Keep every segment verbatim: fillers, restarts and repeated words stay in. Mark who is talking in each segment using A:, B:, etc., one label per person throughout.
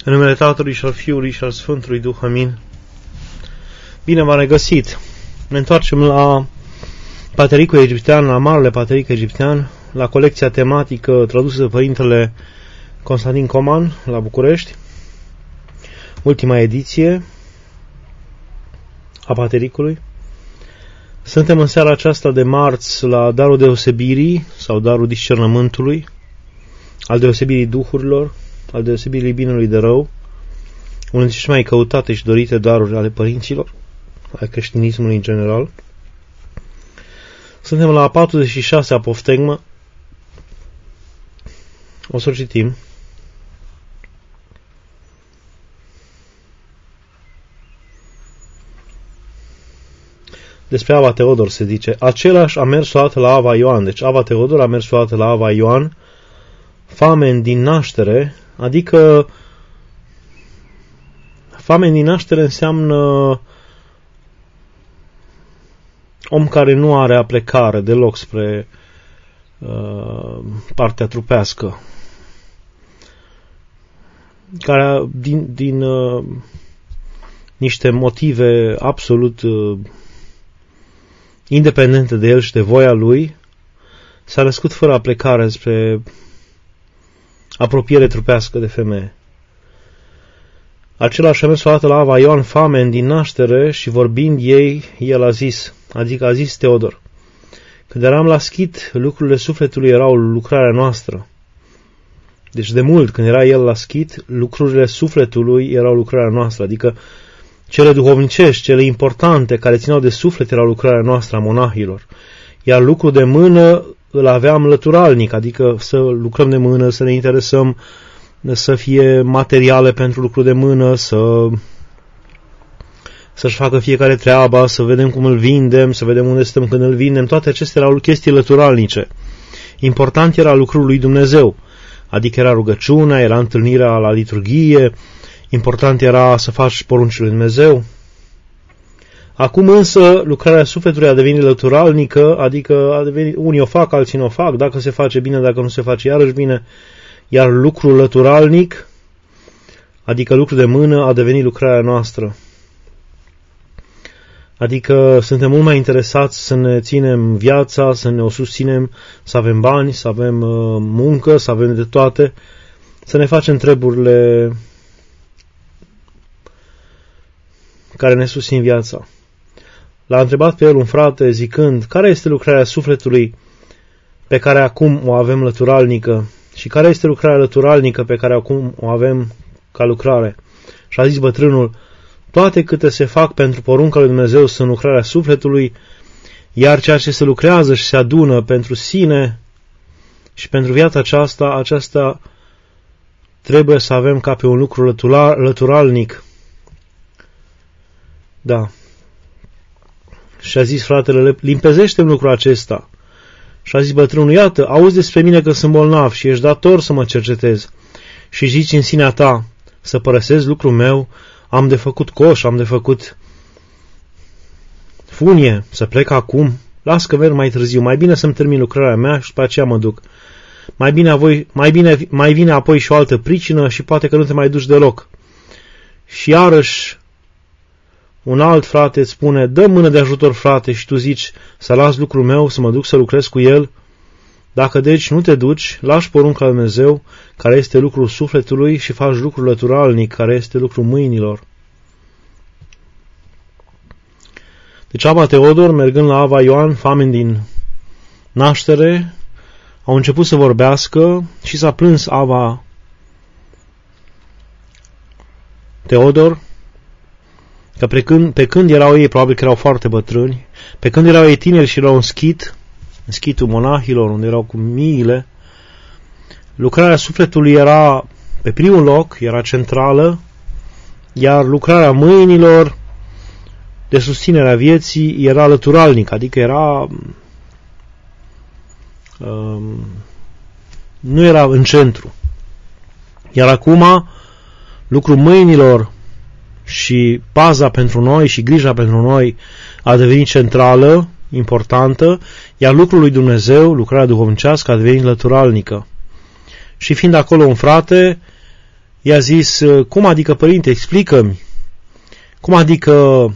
A: În numele Tatălui și al Fiului și al Sfântului Duh, amin. Bine v-am regăsit. Ne întoarcem la Patericul egiptean, la Marele Pateric egiptean, la colecția tematică tradusă de Părintele Constantin Coman la București, ultima ediție a Patericului. Suntem în seara aceasta de marți la darul deosebirii sau darul discernământului, al deosebirii duhurilor, al deosebirii binelui de rău, unul dintre cele mai căutate și dorite daruri ale părinților, ale creștinismului în general. Suntem la patruzeci și șase apoftegmă. O să o citim. Despre Ava Teodor se zice: același a mers o dată la Ava Ioan. Deci Ava Teodor a mers o dată la Ava Ioan, famen din naștere, adică famen din naștere înseamnă om care nu are aplecare deloc spre uh, partea trupească, care din, din uh, niște motive absolut uh, independente de el și de voia lui, s-a născut fără aplecare spre apropiere trupească de femeie. Același a mers o dată la Ava Ioan, famen din naștere, și vorbind ei, el a zis, adică a zis Teodor: când eram la schit, lucrurile sufletului erau lucrarea noastră. Deci de mult, când era el la schit, lucrurile sufletului erau lucrarea noastră, adică cele duhovnicești, cele importante, care țineau de suflet, erau lucrarea noastră a monahilor. Iar lucru de mână îl aveam lăturalnic, adică să lucrăm de mână, să ne interesăm, să fie materiale pentru lucru de mână, să, să-și facă fiecare treaba, să vedem cum îl vindem, să vedem unde stăm când îl vindem. Toate acestea erau chestii lăturalnice. Important era lucrul lui Dumnezeu, adică era rugăciunea, era întâlnirea la liturghie, important era să faci poruncile lui Dumnezeu. Acum însă lucrarea sufletului a devenit lăturalnică, adică a devenit, unii o fac, alții nu o fac, dacă se face bine, dacă nu se face iarăși bine, iar lucrul lăturalnic, adică lucru de mână, a devenit lucrarea noastră. Adică suntem mult mai interesați să ne ținem viața, să ne o susținem, să avem bani, să avem uh, muncă, să avem de toate, să ne facem treburile care ne susțin viața. L-a întrebat pe el un frate zicând: care este lucrarea sufletului pe care acum o avem lăturalnică și care este lucrarea lăturalnică pe care acum o avem ca lucrare? Și a zis bătrânul: toate câte se fac pentru porunca lui Dumnezeu sunt lucrarea sufletului, iar ceea ce se lucrează și se adună pentru sine și pentru viața aceasta, aceasta trebuie să avem ca pe un lucru lătural, lăturalnic. Da. Și a zis fratele: limpezește-mi lucrul acesta. Și a zis bătrânul: iată, auzi despre mine că sunt bolnav și ești dator să mă cercetezi. Și zici în sinea ta: să părăsesc lucrul meu, am de făcut coș, am de făcut funie, să plec acum, las că merg mai târziu, mai bine să-mi termin lucrarea mea și după aceea mă duc. Mai bine, voi, mai, bine, mai vine apoi și o altă pricină și poate că nu te mai duci deloc. Și iarăși un alt frate îți spune: dă mână de ajutor, frate, și tu zici: să las lucrul meu, să mă duc să lucrez cu el. Dacă deci nu te duci, lași porunca lui Dumnezeu, care este lucrul sufletului, și faci lucrul lăturalnic, care este lucrul mâinilor. Deci Ava Teodor, mergând la Ava Ioan, famen din naștere, au început să vorbească și s-a plâns Ava Teodor că pe când, pe când erau ei, probabil că erau foarte bătrâni, pe când erau ei tineri și erau în schit, în schitul monahilor, unde erau cu miile, lucrarea sufletului era pe primul loc, era centrală, iar lucrarea mâinilor de susținerea vieții era lăturalnică, adică era um, nu era în centru. Iar acum lucrul mâinilor și paza pentru noi și grija pentru noi a devenit centrală, importantă, iar lucrul lui Dumnezeu, lucrarea duhovnicească, a devenit lăturalnică. Și fiind acolo un frate, i-a zis, cum adică, părinte, explică-mi, cum adică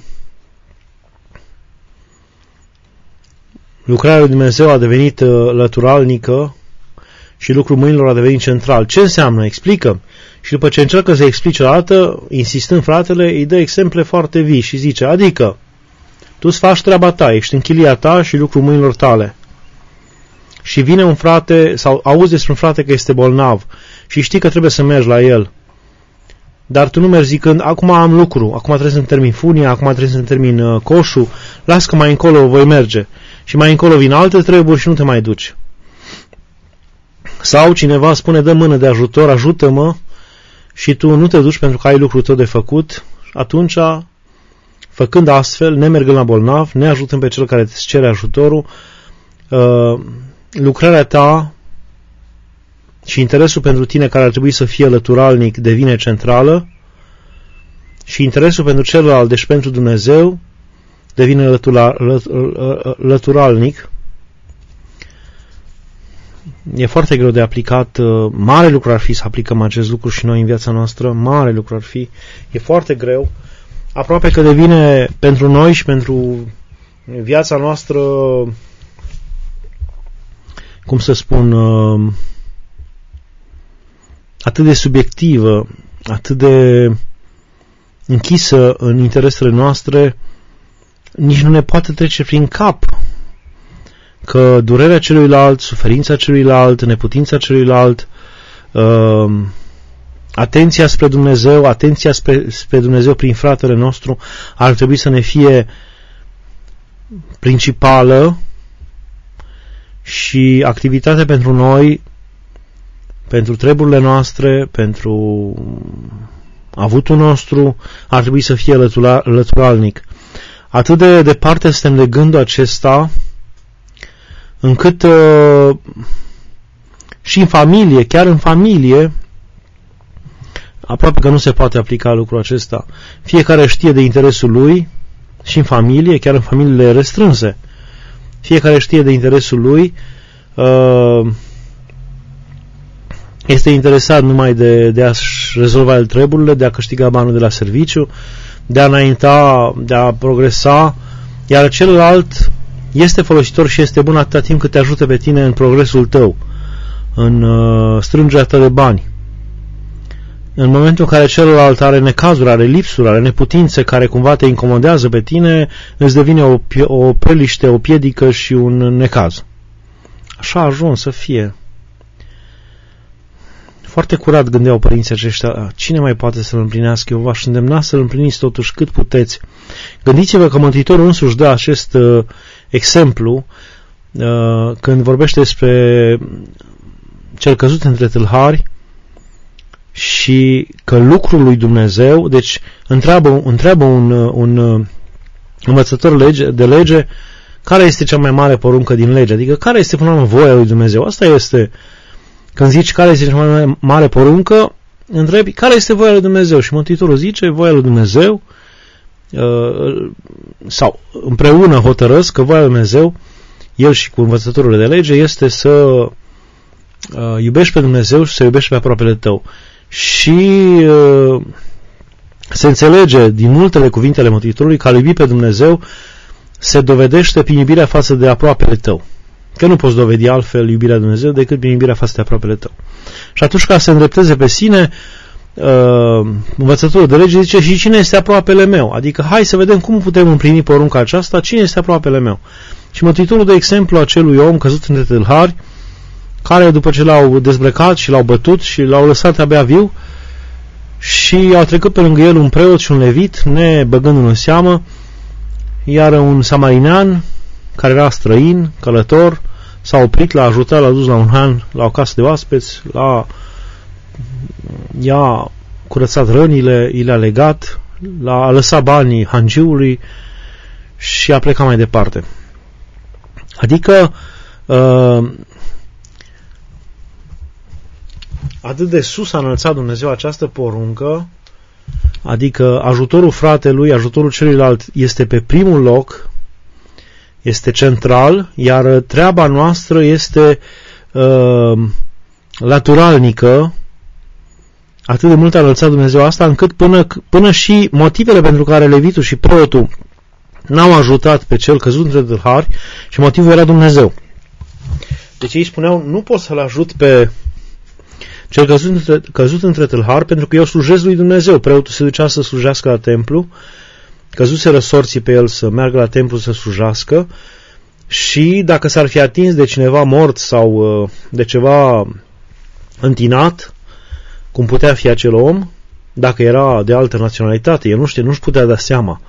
A: lucrarea lui Dumnezeu a devenit lăturalnică și lucrul mâinilor a devenit central. Ce înseamnă? Explică. Și după ce încearcă să explice o dată, insistând fratele, îi dă exemple foarte vii și zice, adică, tu îți faci treaba ta, ești în chilia ta și lucrul mâinilor tale. Și vine un frate, sau auzi despre un frate că este bolnav și știi că trebuie să mergi la el. Dar tu nu mergi zicând, acum am lucru, acum trebuie să-mi termin funia, acum trebuie să-mi termin uh, coșul, las că mai încolo voi merge. Și mai încolo vin alte treburi și nu te mai duci. Sau cineva spune, dă mână de ajutor, ajută-mă, și tu nu te duci pentru că ai lucrul tău de făcut, atunci, făcând astfel, nemergând la bolnav, neajutând pe cel care îți cere ajutorul, uh, lucrarea ta și interesul pentru tine care ar trebui să fie lăturalnic devine centrală și interesul pentru celălalt, deci pentru Dumnezeu, devine lătura, lăt, lăturalnic. E foarte greu de aplicat, mare lucru ar fi să aplicăm acest lucru și noi în viața noastră, mare lucru ar fi, e foarte greu, aproape că devine pentru noi și pentru viața noastră, cum să spun, atât de subiectivă, atât de închisă în interesele noastre, nici nu ne poate trece prin cap că durerea celuilalt, suferința celuilalt, neputința celuilalt, uh, atenția spre Dumnezeu, atenția spre, spre Dumnezeu prin fratele nostru ar trebui să ne fie principală și activitatea pentru noi, pentru treburile noastre, pentru avutul nostru, ar trebui să fie lătura, lăturalnic. Atât de departe suntem de gândul acesta, încât uh, și în familie, chiar în familie, aproape că nu se poate aplica lucrul acesta. Fiecare știe de interesul lui și în familie, chiar în familiile restrânse. Fiecare știe de interesul lui, uh, este interesat numai de, de a-și rezolva el treburile, de a câștiga banul de la serviciu, de a înainta, de a progresa, iar celălalt este folositor și este bun atâta timp cât te ajută pe tine în progresul tău, în uh, strângerea ta de bani. În momentul în care celălalt are necazuri, are lipsuri, are neputințe care cumva te incomodează pe tine, îți devine o, o preliște, o piedică și un necaz. Așa a ajuns să fie. Foarte curat gândeau părinții aceștia, cine mai poate să-l împlinească? Eu v-aș îndemna să-l împliniți totuși cât puteți. Gândiți-vă că Mântuitorul însuși dă acest uh, exemplu uh, când vorbește despre cel căzut între tâlhari și că lucrul lui Dumnezeu, deci întreabă, întreabă un, un învățător lege, de lege care este cea mai mare poruncă din lege, adică care este până la urmă voia lui Dumnezeu. Asta este. Când zici care este cea mai mare poruncă, întrebi care este voia lui Dumnezeu și Mântuitorul zice voia lui Dumnezeu sau împreună hotărăsc că voia lui Dumnezeu, el și cu învățătorul de lege, este să iubești pe Dumnezeu și să iubești pe aproapele tău. Și se înțelege din multele cuvinte ale Mântuitorului că a iubi pe Dumnezeu se dovedește prin iubirea față de aproapele tău. Că nu poți dovedi altfel iubirea lui Dumnezeu decât prin iubirea față de aproapele tău. Și atunci, ca să îndrepteze pe sine, uh, învățătorul de lege zice, și cine este aproapele meu? Adică, hai să vedem cum putem împlini porunca aceasta, cine este aproapele meu? Și Mântuitorul dă exemplu acelui om căzut între tâlhari, care după ce l-au dezbrăcat și l-au bătut și l-au lăsat abia viu și au trecut pe lângă el un preot și un levit, nebăgându-l în seamă, iar un samarinean, care era străin, călător, s-a oprit, l-a ajutat, l-a dus la un han, la o casă de oaspeți, l-a i-a curățat rănile, i le-a legat, l-a lăsat banii hangiului și a plecat mai departe. Adică uh, atât de sus a înălțat Dumnezeu această poruncă, adică ajutorul fratelui, ajutorul celuilalt este pe primul loc, este central, iar treaba noastră este uh, laturalnică, atât de mult a înălțat Dumnezeu asta, încât până, până și motivele pentru care levitul și preotul n-au ajutat pe cel căzut între tâlhari, și motivul era Dumnezeu. Deci ei spuneau, nu pot să-l ajut pe cel căzut între, căzut între tâlhari, pentru că eu slujesc lui Dumnezeu. Preotul se ducea să slujească la templu, căzuseră sorții pe el să meargă la templu să slujească, și dacă s-ar fi atins de cineva mort sau de ceva întinat, cum putea fi acel om, dacă era de altă naționalitate, el nu știe, nu-și putea da seama.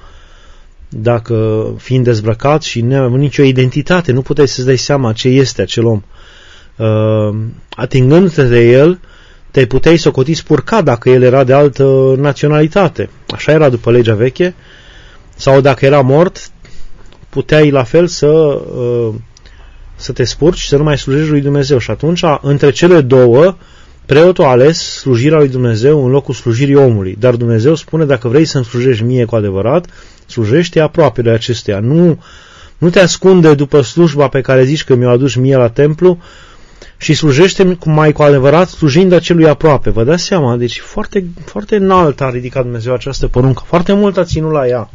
A: Dacă fiind dezbrăcat și neavând nicio identitate, nu puteai să-ți dai seama ce este acel om. Uh, atingându-te de el, te puteai socoti spurcat dacă el era de altă naționalitate. Așa era după legea veche. Sau dacă era mort, puteai la fel să, uh, să te spurci și să nu mai slujești lui Dumnezeu. Și atunci, între cele două, preotul a ales slujirea lui Dumnezeu în locul slujirii omului. Dar Dumnezeu spune, dacă vrei să-mi slujești mie cu adevărat, slujește aproape de acesteia. Nu, nu te ascunde după slujba pe care zici că mi-o aduci mie la templu și slujește mai cu adevărat slujind acelui aproape. Vă dați seama? Deci foarte, foarte înalt a ridicat Dumnezeu această poruncă. Foarte mult a ținut la ea.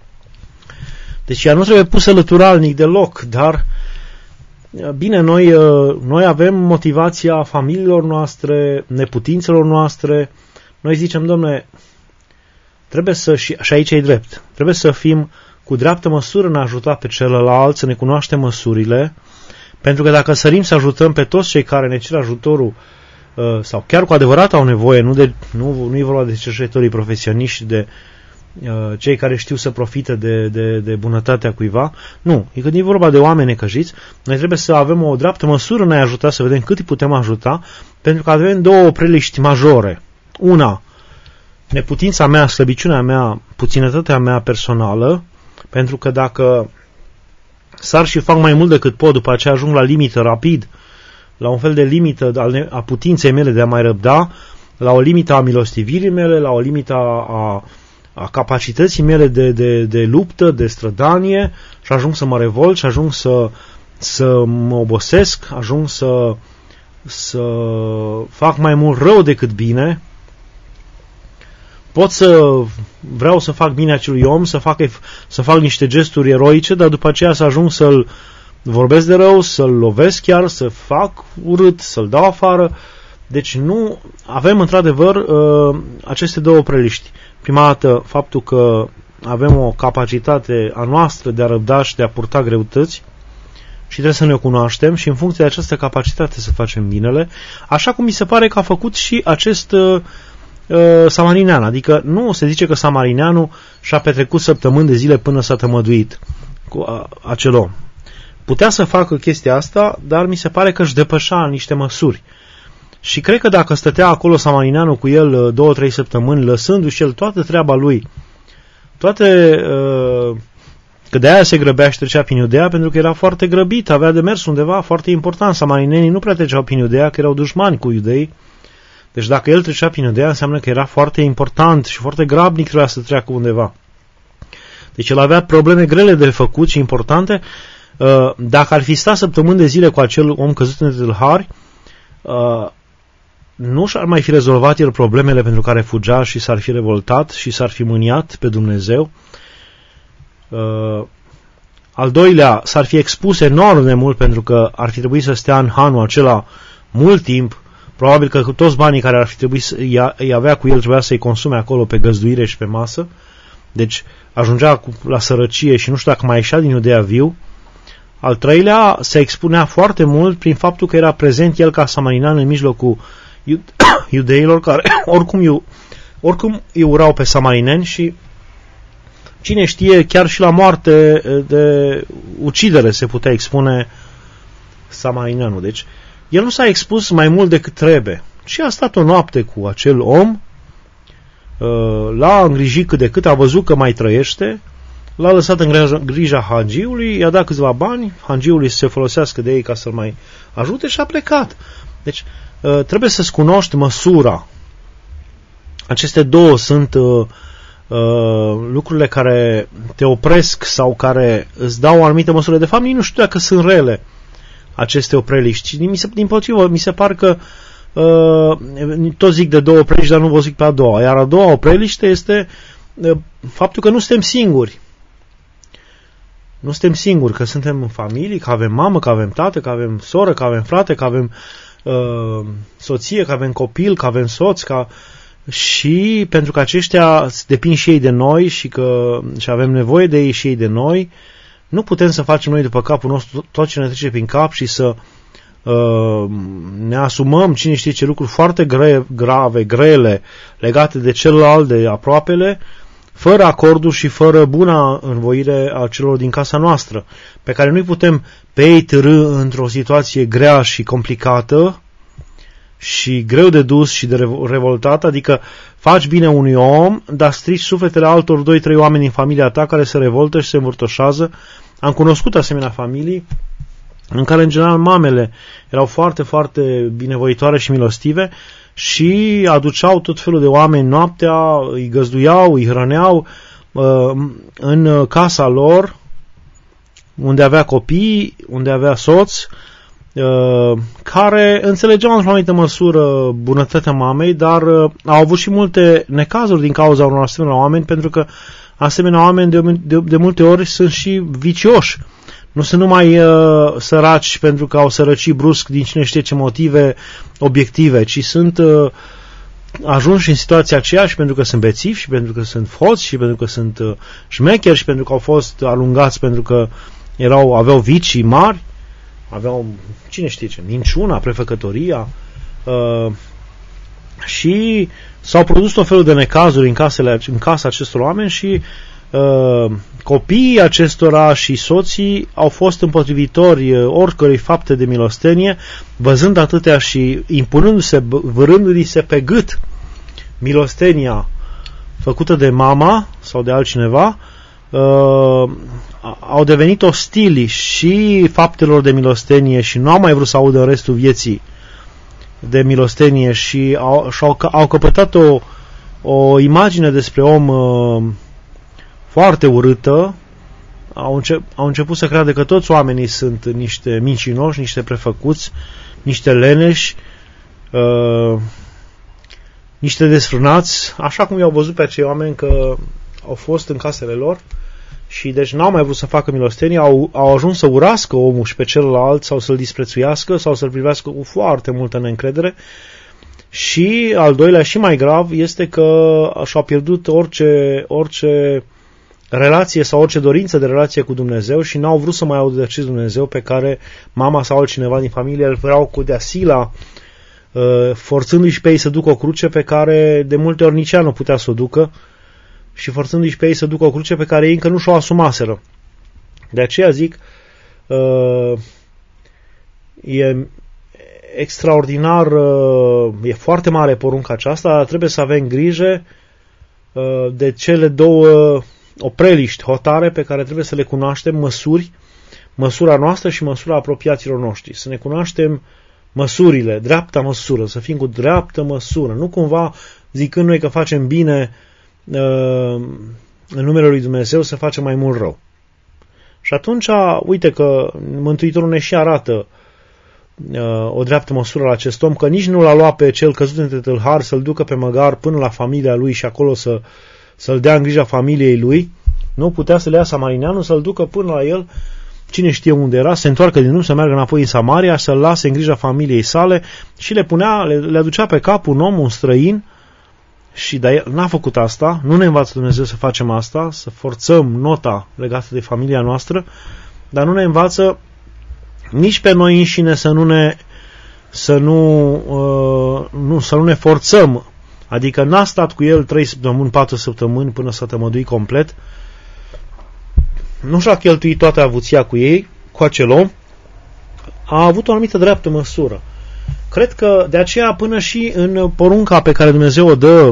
A: Deci ea nu trebuie pusă lăturalnic deloc, dar bine, noi, noi avem motivația familiilor noastre, neputințelor noastre. Noi zicem, dom'le, trebuie să, și, și aici e drept, trebuie să fim cu dreaptă măsură în a ajuta pe celălalt, să ne cunoaștem măsurile, pentru că dacă sărim să ajutăm pe toți cei care ne cer ajutorul sau chiar cu adevărat au nevoie, nu, de, nu, nu e vorba de cercetătorii profesioniști, de cei care știu să profite de, de, de bunătatea cuiva. Nu, e când e vorba de oameni necăjiți, noi trebuie să avem o dreaptă măsură în a ajuta, să vedem cât îi putem ajuta, pentru că avem două opreliști majore. Una, neputința mea, slăbiciunea mea, puținătatea mea personală, pentru că dacă sar și fac mai mult decât pot, după aceea ajung la limită rapid, la un fel de limită a putinței mele de a mai răbda, la o limită a milostivirii mele, la o limită a, a capacității mele de, de, de luptă, de strădanie, și ajung să mă revolt și ajung să, să mă obosesc, ajung să, să fac mai mult rău decât bine. Pot să vreau să fac bine acelui om, să fac, să fac niște gesturi eroice, dar după aceea să ajung să-l vorbesc de rău, să-l lovesc chiar, să fac urât, să-l dau afară. Deci nu avem într-adevăr aceste două preliști. Prima dată, faptul că avem o capacitate a noastră de a răbda și de a purta greutăți și trebuie să ne o cunoaștem și în funcție de această capacitate să facem binele, așa cum mi se pare că a făcut și acest uh, samarinean. Adică nu se zice că samarineanul și-a petrecut săptămâni de zile până s-a tămăduit cu a, acel om. Putea să facă chestia asta, dar mi se pare că își depășea niște măsuri. Și cred că dacă stătea acolo samarineanul cu el două, trei săptămâni, lăsându-și el toată treaba lui, toate, uh, că de aia se grăbea și trecea prin Iudea, pentru că era foarte grăbit, avea de mers undeva foarte important. Samarinenii nu prea treceau prin Iudea, că erau dușmani cu iudei. Deci dacă el trecea prin Iudea, înseamnă că era foarte important și foarte grabnic trebuia să treacă undeva. Deci el avea probleme grele de făcut și importante. Uh, dacă ar fi stat săptămâni de zile cu acel om căzut în tâlhari, uh, nu și-ar mai fi rezolvat el problemele pentru care fugea și s-ar fi revoltat și s-ar fi mâniat pe Dumnezeu. Uh, al doilea, s-ar fi expus enorm de mult pentru că ar fi trebuit să stea în hanul acela mult timp. Probabil că toți banii care ar fi trebuit să îi avea cu el trebuia să-i consume acolo pe găzduire și pe masă. Deci ajungea la sărăcie și nu știu dacă mai ieșea din Iudea viu. Al treilea, se expunea foarte mult prin faptul că era prezent el ca samarinean în mijlocul iudeilor care oricum, iu, oricum îi urau pe samarineni și cine știe, chiar și la moarte de ucidere se putea expune samarineanul. Deci el nu s-a expus mai mult decât trebuie și a stat o noapte cu acel om, l-a îngrijit cât de cât, a văzut că mai trăiește, l-a lăsat în grija hagiului, i-a dat câțiva bani, hagiului să se folosească de ei ca să-l mai ajute și a plecat. Deci trebuie să-ți cunoști măsura. Aceste două sunt uh, uh, lucrurile care te opresc sau care îți dau o anumită măsură. De fapt, nici nu știu dacă sunt rele aceste opreliști. Din potrivă, mi se par că uh, tot zic de două opreliști, dar nu vă zic pe a doua. Iar a doua opreliște este uh, faptul că nu suntem singuri. Nu suntem singuri, că suntem în familie, că avem mamă, că avem tată, că avem soră, că avem frate, că avem uh, soție, că avem copil, că avem soț, că... și pentru că aceștia depind și ei de noi și că și avem nevoie de ei și ei de noi, nu putem să facem noi după capul nostru tot ce ne trece prin cap și să uh, ne asumăm cine știe ce lucruri foarte gre, grave, grele, legate de celălalt, de aproapele, fără acordul și fără buna învoire a celor din casa noastră, pe care nu-i putem pe ei târî într-o situație grea și complicată și greu de dus și de revoltat, adică faci bine unui om, dar strici sufletele altor doi trei oameni din familia ta care se revoltă și se învârtoșează. Am cunoscut asemenea familii în care, în general, mamele erau foarte, foarte binevoitoare și milostive și aduceau tot felul de oameni noaptea, îi găzduiau, îi hrăneau uh, în casa lor, unde avea copii, unde avea soț, uh, care înțelegeau într-o anumită măsură bunătatea mamei, dar uh, au avut și multe necazuri din cauza unor asemenea oameni, pentru că asemenea oameni de, de, de multe ori sunt și vicioși. Nu sunt numai uh, săraci pentru că au sărăcit brusc din cine știe ce motive obiective, ci sunt uh, ajunși în situația aceea și pentru că sunt bețivi și pentru că sunt foți și pentru că sunt uh, șmecheri și pentru că au fost alungați pentru că erau, aveau vicii mari, aveau cine știe ce, minciuna, prefăcătoria uh, și s-au produs tot felul de necazuri în, casele, în casa acestor oameni și Uh, copiii acestora și soții au fost împotrivitori uh, oricărei fapte de milostenie, văzând atâtea și impunându-se, vârându-i se pe gât milostenia făcută de mama sau de altcineva, uh, au devenit ostili și faptelor de milostenie și nu au mai vrut să audă în restul vieții de milostenie și au, și-au, au căpătat o, o imagine despre om uh, foarte urâtă. Au, înce- au început să creadă că toți oamenii sunt niște mincinoși, niște prefăcuți, niște leneși, uh, niște desfrânați, așa cum i-au văzut pe acei oameni că au fost în casele lor și deci n-au mai vrut să facă milostenie, au, au ajuns să urască omul și pe celălalt sau să-l disprețuiască sau să-l privească cu foarte multă neîncredere. Și al doilea și mai grav este că și-au pierdut orice, orice relație sau orice dorință de relație cu Dumnezeu și n-au vrut să mai audă de acest Dumnezeu pe care mama sau altcineva din familie îl vreau cu deasila, forțându-i și pe ei să ducă o cruce pe care de multe ori nici ea nu putea să o ducă și forțându-i și pe ei să ducă o cruce pe care ei încă nu și-o asumaseră. De aceea zic, e extraordinar, e foarte mare porunca aceasta, dar trebuie să avem grijă de cele două opreliști, hotare pe care trebuie să le cunoaștem, măsuri, măsura noastră și măsura apropiaților noștri. Să ne cunoaștem măsurile, dreapta măsură, să fim cu dreaptă măsură, nu cumva zicând noi că facem bine în numele lui Dumnezeu să facem mai mult rău. Și atunci, uite că Mântuitorul ne și arată o dreaptă măsură la acest om, că nici nu l-a luat pe cel căzut între tâlhari să-l ducă pe măgar până la familia lui și acolo să, să-l dea în grija familiei lui. Nu putea să le ia samarineanul, să-l ducă până la el, cine știe unde era, să se întoarcă din nou, să meargă înapoi în Samaria, să-l lase în grija familiei sale și le punea, le, le aducea pe cap un om, un străin, și dar el n-a făcut asta. Nu ne învață Dumnezeu să facem asta, să forțăm nota legată de familia noastră, dar nu ne învață nici pe noi înșine să nu ne să nu, uh, nu, să nu ne forțăm. Adică n-a stat cu el trei săptămâni, patru săptămâni până să tămădui complet. Nu și-a cheltuit toată avuția cu ei, cu acel om. A avut o anumită dreaptă măsură. Cred că de aceea până și în porunca pe care Dumnezeu o dă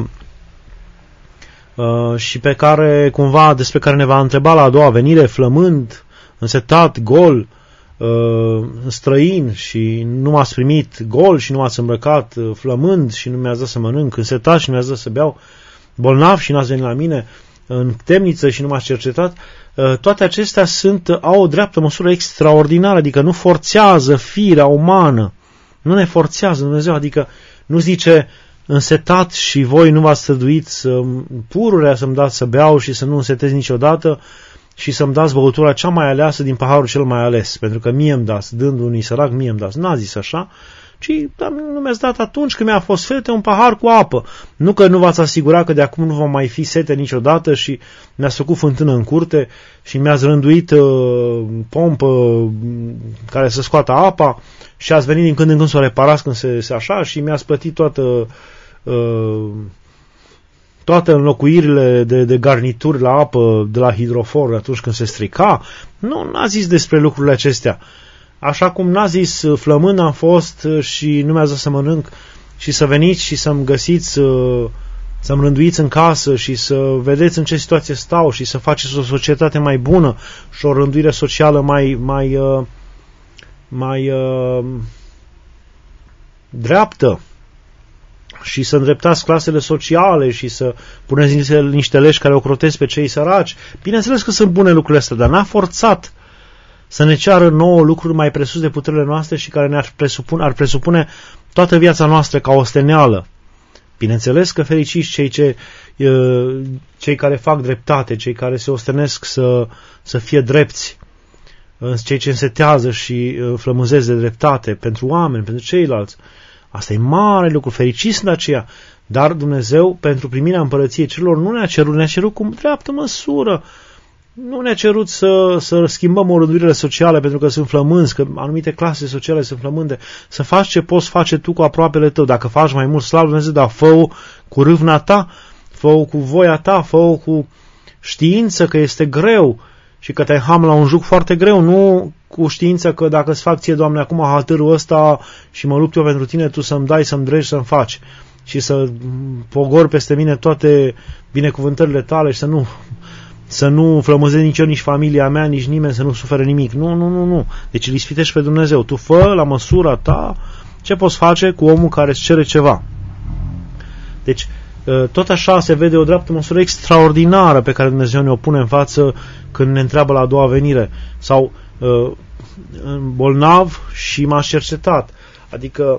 A: uh, și pe care cumva despre care ne va întreba la a doua venire, flămând, însetat, gol, uh, străin și nu m-ați primit, gol și nu m-ați îmbrăcat, flămând și nu mi-ați dat să mănânc, însetat și nu mi-ați dat să beau, bolnav și n-ați venit la mine, în temniță și nu m-ați cercetat, uh, toate acestea sunt, au o dreaptă măsură extraordinară, adică nu forțează firea umană. Nu ne forțează Dumnezeu, adică Nu zice, însetat și voi nu v-ați străduit să pururea să-mi dați să beau și să nu însetez niciodată și să-mi dați băutura cea mai aleasă din paharul cel mai ales, pentru că mie îmi dați, dând unui sărac, mie îmi dați. N-a zis așa, ci dar nu mi-ați dat atunci când mi-a fost sete un pahar cu apă. Nu că nu v-ați asigurat că de acum nu va mai fi sete niciodată și mi-ați făcut fântână în curte și mi-ați rânduit uh, pompă care să scoată apa și ați venit din când în când să o reparați când se, se așa și mi-ați plătit toată uh, toate înlocuirile de, de garnituri la apă de la hidrofor atunci când se strica. Nu, n-a zis despre lucrurile acestea. Așa cum n-a zis flămând am fost și nu mi-ați dat să mănânc și să veniți și să-mi găsiți, să-mi rânduiți în casă și să vedeți în ce situație stau și să faceți o societate mai bună și o rânduire socială mai, mai, mai uh, dreaptă și să îndreptați clasele sociale și să puneți niște legi care ocrotesc pe cei săraci. Bineînțeles că sunt bune lucrurile astea, dar n-a forțat să ne ceară nouă lucruri mai presus de puterile noastre și care ne-ar presupune, ar presupune toată viața noastră ca o steneală. Bineînțeles că fericiți cei, ce, cei care fac dreptate, cei care se ostenesc să, să fie drepți, cei ce însetează și flămânzesc de dreptate pentru oameni, pentru ceilalți. Asta e mare lucru, fericiți sunt aceia. Dar Dumnezeu, pentru primirea împărăției celor, nu ne-a cerut, ne-a cerut cu dreaptă măsură. Nu ne-a cerut să, să schimbăm orânduirile sociale pentru că sunt flămânzi, că anumite clase sociale sunt flămânde. Să faci ce poți face tu cu aproapele tău. Dacă faci mai mult, slavă Dumnezeu, dar fă-o cu râvna ta, fă-o cu voia ta, fă-o cu știință că este greu și că te-ai ham la un juc foarte greu, nu cu știința că dacă îți fac ție, Doamne, acum haltărul ăsta și mă lupt eu pentru tine, tu să-mi dai, să-mi dregi, să-mi faci și să pogori peste mine toate binecuvântările tale și să nu... să nu flămânzezi nici eu, nici familia mea, nici nimeni, să nu sufere nimic. Nu, nu, nu, nu. Deci îl ispitești pe Dumnezeu. Tu fă la măsura ta ce poți face cu omul care îți cere ceva. Deci, tot așa se vede o dreaptă măsură extraordinară pe care Dumnezeu ne o pune în față când ne întreabă la a doua venire. Sau bolnav și m-ați cercetat. Adică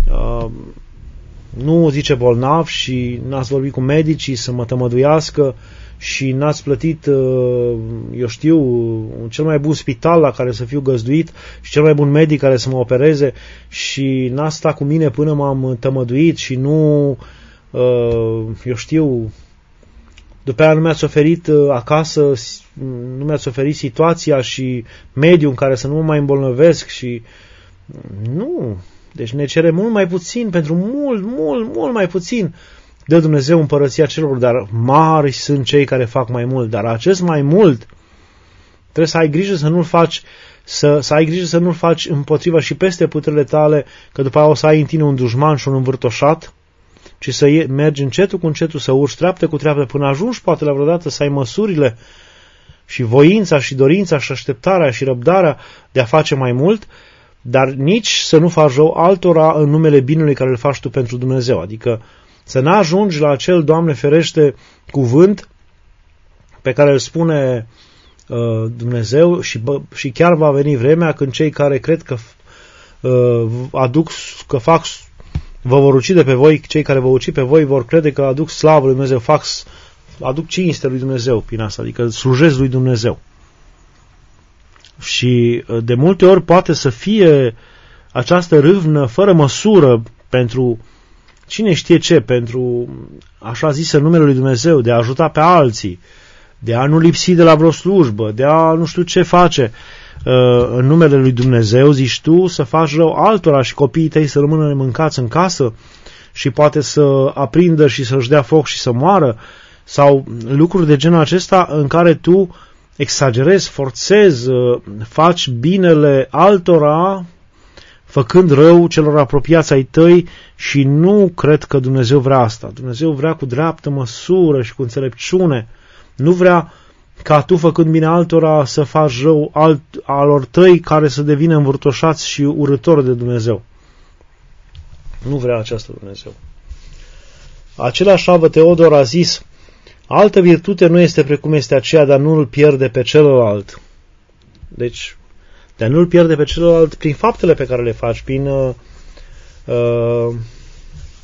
A: nu zice bolnav și n-ați vorbit cu medicii să mă tămăduiască și n-ați plătit, eu știu, cel mai bun spital la care să fiu găzduit și cel mai bun medic care să mă opereze și n-ați stat cu mine până m-am tămăduit și nu, eu știu, după aia nu mi-ați oferit acasă, nu mi-ați oferit situația și mediul în care să nu mă mai îmbolnăvesc și nu, deci ne cere mult mai puțin, pentru mult, mult, mult mai puțin. Dă Dumnezeu împărăția celor, dar mari sunt cei care fac mai mult. Dar acest mai mult trebuie să ai grijă să nu-l faci, să, să ai grijă să nu-l faci împotriva și peste puterile tale, că după aia o să ai în tine un dușman și un învârtoșat, ci să mergi încetul cu încetul, să urci treaptă cu treaptă până ajungi poate la vreodată să ai măsurile și voința și dorința și așteptarea și răbdarea de a face mai mult, dar nici să nu faci rău altora în numele binului care îl faci tu pentru Dumnezeu. Adică să n-ajungi la acel, Doamne ferește, cuvânt pe care îl spune uh, Dumnezeu și, bă, și chiar va veni vremea când cei care cred că uh, aduc, că fac, vă vor ucide pe voi, cei care vă ucid pe voi vor crede că aduc slavă lui Dumnezeu, fac, aduc cinste lui Dumnezeu prin asta, adică slujesc lui Dumnezeu. Și uh, de multe ori poate să fie această râvnă fără măsură pentru cine știe ce, pentru așa zisă numele lui Dumnezeu, de a ajuta pe alții, de a nu lipsi de la vreo slujbă, de a nu știu ce face în numele lui Dumnezeu, zici tu, să faci rău altora și copiii tăi să rămână nemâncați în casă și poate să aprindă și să-și dea foc și să moară, sau lucruri de genul acesta în care tu exagerezi, forțezi, faci binele altora făcând rău celor apropiați ai tăi și nu cred că Dumnezeu vrea asta. Dumnezeu vrea cu dreaptă măsură și cu înțelepciune. Nu vrea ca tu, făcând bine altora, să faci rău alt, alor tăi care să devină învârtoșați și urâtori de Dumnezeu. Nu vrea aceasta Dumnezeu. Același Slavă Teodor a zis: altă virtute nu este precum este aceea de a nu-l pierde pe celălalt. Deci, de a nu-l pierde pe celălalt prin faptele pe care le faci, prin uh, uh,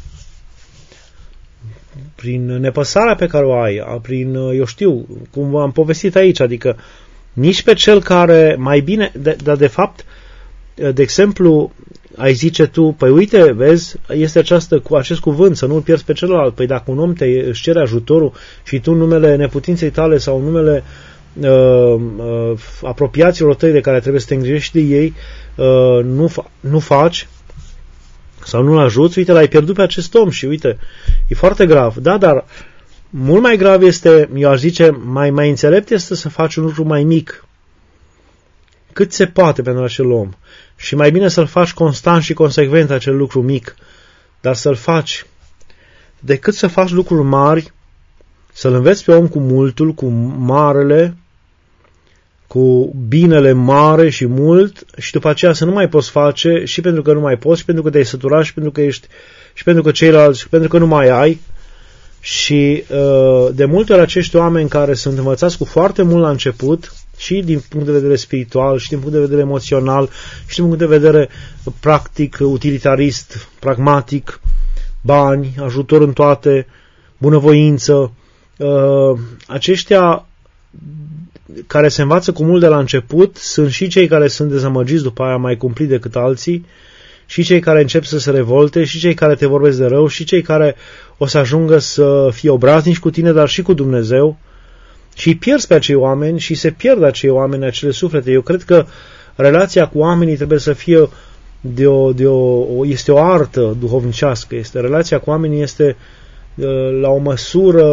A: prin nepăsarea pe care o ai, prin, eu știu, cum am povestit aici, adică nici pe cel care mai bine, dar de, de fapt, de exemplu, ai zice tu, păi uite, vezi, este această, cu acest cuvânt, să nu-l pierzi pe celălalt. Păi dacă un om te își cere ajutorul și tu în numele neputinței tale sau în numele uh, uh, apropiaților tăi de care trebuie să te îngrijești de ei, uh, nu, fa- nu faci sau nu-l ajuți, uite, l-ai pierdut pe acest om și uite, e foarte grav. Da, dar mult mai grav este, eu aș zice, mai, mai înțelept este să faci un lucru mai mic, cât se poate pentru acel om. Și mai bine să-l faci constant și consecvent acel lucru mic, dar să-l faci, decât să faci lucruri mari, să-l înveți pe om cu multul, cu marele, cu binele mare și mult, și după aceea să nu mai poți face, și pentru că nu mai poți, și pentru că te-ai săturat, și pentru că ești, și pentru că ceilalți, și pentru că nu mai ai. Și de multe ori acești oameni care sunt învățați cu foarte mult la început, și din punct de vedere spiritual, și din punct de vedere emoțional, și din punct de vedere practic, utilitarist, pragmatic, bani, ajutor în toate, bunăvoință, aceștia care se învață cu mult de la început sunt și cei care sunt dezamăgiți după aia mai cumplit decât alții, și cei care încep să se revolte, și cei care te vorbesc de rău, și cei care o să ajungă să fie obraznici cu tine, dar și cu Dumnezeu, și îi pierzi pe acei oameni și se pierd acei oameni, acele suflete. Eu cred că relația cu oamenii trebuie să fie de o, de o, este o artă duhovnicească. Este, relația cu oamenii este la o măsură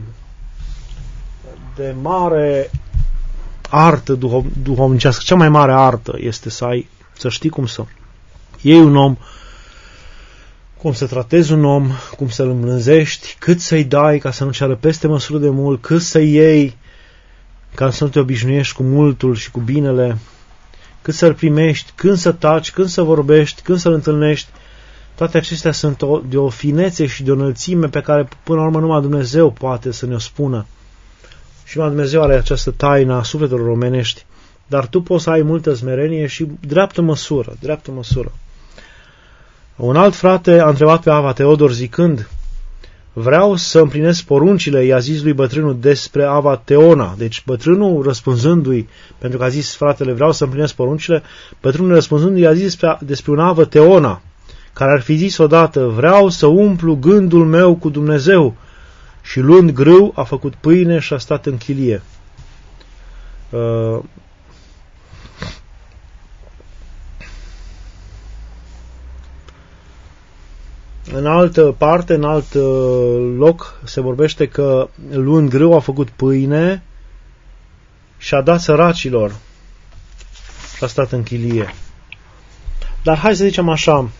A: de mare artă duhov, duhovnicească. Cea mai mare artă este să ai, să știi cum să iei un om, cum să tratezi un om, cum să-l îmblânzești, cât să-i dai ca să nu ceară peste măsură de mult, cât să-i iei ca să nu te obișnuiești cu multul și cu binele, cât să-l primești, când să taci, când să vorbești, când să-l întâlnești. Toate acestea sunt o, de o finețe și de o înălțime pe care până la urmă numai Dumnezeu poate să ne-o spună. Și numai Dumnezeu are această taină a sufletelor omenești. Dar tu poți să ai multă smerenie și dreaptă măsură, dreaptă măsură. Un alt frate a întrebat pe Ava Teodor zicând: vreau să împlinesc poruncile, i-a zis lui bătrânul despre Ava Teona. Deci bătrânul răspunzându-i, pentru că a zis fratele, vreau să împlinesc poruncile, bătrânul răspunzându-i a zis despre, despre un Ava Teona, care ar fi zis odată: vreau să umplu gândul meu cu Dumnezeu. Și luând grâu, a făcut pâine și a stat în chilie. Uh, În altă parte, în alt loc, se vorbește că luând grâu a făcut pâine și a dat săracilor și a stat în chilie. Dar hai să zicem așa,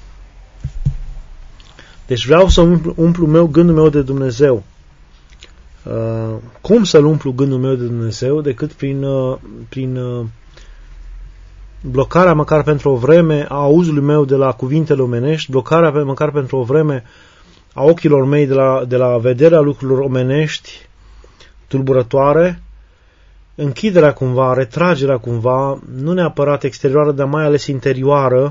A: deci vreau să umplu, umplu meu, gândul meu de Dumnezeu. Uh, cum să-l umplu gândul meu de Dumnezeu decât prin, uh, prin uh, blocarea măcar pentru o vreme a auzului meu de la cuvintele omenești, blocarea pe, măcar pentru o vreme a ochilor mei de la, de la vederea lucrurilor omenești tulburătoare, închiderea cumva, retragerea cumva, nu neapărat exterioară, dar mai ales interioară,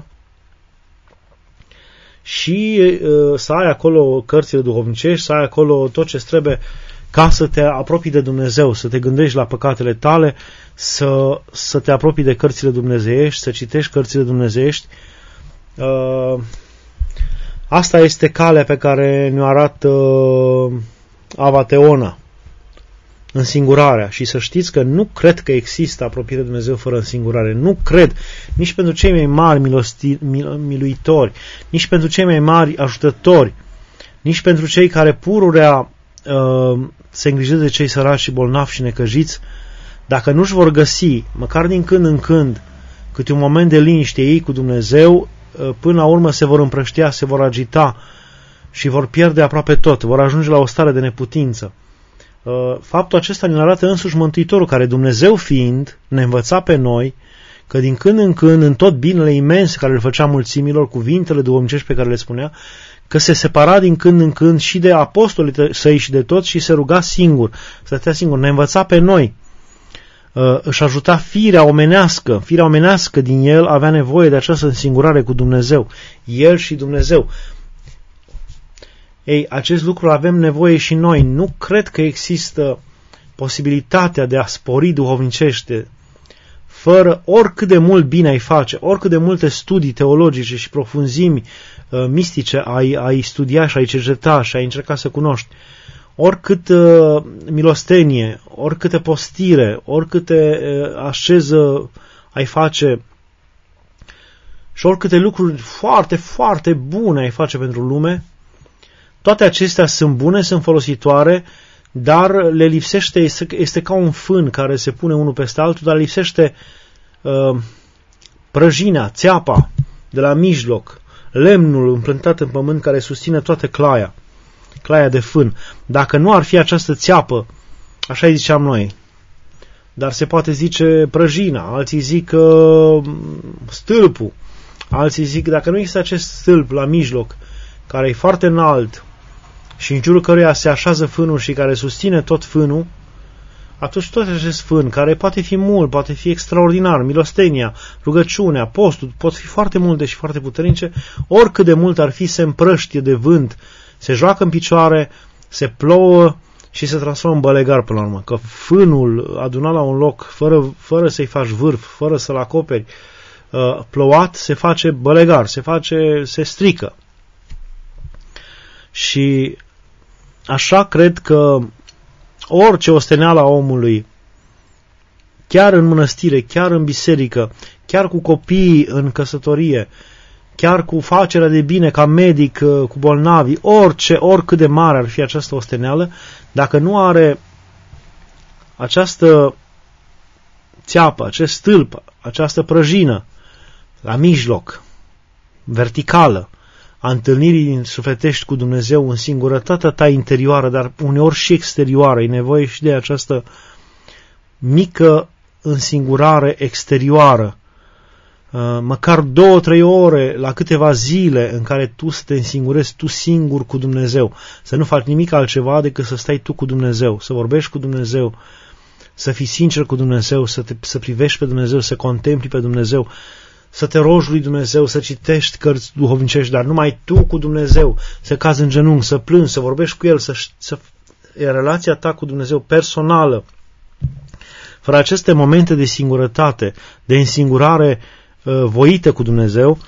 A: și uh, să ai acolo cărțile duhovnicești, să ai acolo tot ce trebuie ca să te apropii de Dumnezeu, să te gândești la păcatele tale, să, să te apropii de cărțile dumnezeiești, să citești cărțile dumnezeiești. Uh, asta este calea pe care ne-o arată uh, Ava Teona, însingurarea. Și să știți că nu cred că există apropiere de Dumnezeu fără însingurare. Nu cred, nici pentru cei mai mari milosti, mil, miluitori, nici pentru cei mai mari ajutători, nici pentru cei care pururea uh, se îngrijesc de cei săraci și bolnavi și necăjiți, dacă nu-și vor găsi, măcar din când în când, câte un moment de liniște ei cu Dumnezeu, uh, până la urmă se vor împrăștia, se vor agita și vor pierde aproape tot, vor ajunge la o stare de neputință. Faptul acesta ne arată însuși Mântuitorul, care, Dumnezeu fiind, ne învăța pe noi că din când în când, în tot binele imens care îl făcea mulțimilor, cuvintele duhovnicești pe care le spunea, că se separa din când în când și de apostolii săi și de toți și se ruga singur, stătea singur. Ne învăța pe noi, își ajuta firea omenească, firea omenească din el avea nevoie de această însingurare cu Dumnezeu, el și Dumnezeu. Ei, acest lucru avem nevoie și noi. Nu cred că există posibilitatea de a spori duhovnicește fără oricât de mult bine ai face, oricât de multe studii teologice și profunzimi uh, mistice ai, ai studia și ai cerceta și ai încerca să cunoști, oricât uh, milostenie, oricâte postire, oricâte uh, așeză ai face și oricâte lucruri foarte, foarte bune ai face pentru lume, toate acestea sunt bune, sunt folositoare, dar le lipsește, este, este ca un fân care se pune unul peste altul, dar lipsește uh, prăjina, țeapa de la mijloc, lemnul împlântat în pământ care susține toată claia, claia de fân. Dacă nu ar fi această țeapă, așa îi ziceam noi, dar se poate zice prăjina, alții zic uh, stâlpul, alții zic dacă nu există acest stâlp la mijloc, care e foarte înalt, și în jurul căruia se așează fânul și care susține tot fânul, atunci tot acest fân, care poate fi mult, poate fi extraordinar, milostenia, rugăciunea, postul, pot fi foarte multe și foarte puternice, oricât de mult ar fi, se împrăștie de vânt, se joacă în picioare, se plouă și se transformă în bălegar până la urmă. Că fânul adunat la un loc, fără, fără să-i faci vârf, fără să-l acoperi, plouat, se face bălegar, se face, se strică. Și așa cred că orice osteneală a omului, chiar în mănăstire, chiar în biserică, chiar cu copiii în căsătorie, chiar cu facerea de bine ca medic cu bolnavi, orice, oricât de mare ar fi această osteneală, dacă nu are această țeapă, acest stâlp, această prăjină la mijloc, verticală, a întâlnirii sufletești cu Dumnezeu în singurătatea ta interioară, dar uneori și exterioară. E nevoie și de această mică însingurare exterioară. Măcar două, trei ore la câteva zile în care tu să te însingurezi tu singur cu Dumnezeu. Să nu faci nimic altceva decât să stai tu cu Dumnezeu, să vorbești cu Dumnezeu, să fii sincer cu Dumnezeu, să, te, să privești pe Dumnezeu, să contempli pe Dumnezeu, să te rogi lui Dumnezeu, să citești cărți duhovnicești, dar numai tu cu Dumnezeu, să cazi în genunchi, să plângi, să vorbești cu El, să, să e relația ta cu Dumnezeu personală. Fără aceste momente de singurătate, de însingurare uh, voită cu Dumnezeu,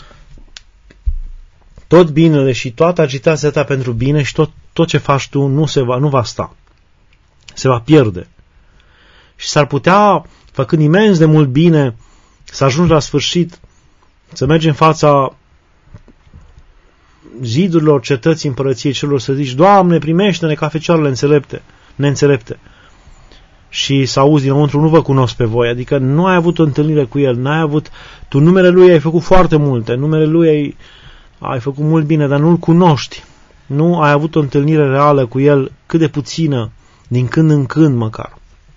A: tot binele și toată agitația ta pentru bine și tot, tot ce faci tu nu, se va, nu va sta. Se va pierde. Și s-ar putea, făcând imens de mult bine, să ajungi la sfârșit, să mergi în fața zidurilor cetății împărăției celor, să zici, Doamne, primește-ne ca fecioarele înțelepte, neînțelepte. Și să auzi dinăuntru, nu vă cunosc pe voi, adică nu ai avut o întâlnire cu El, n-ai avut, tu numele Lui ai făcut foarte multe, numele Lui ai, ai făcut mult bine, dar nu-L cunoști. Nu ai avut o întâlnire reală cu El, cât de puțină, din când în când măcar.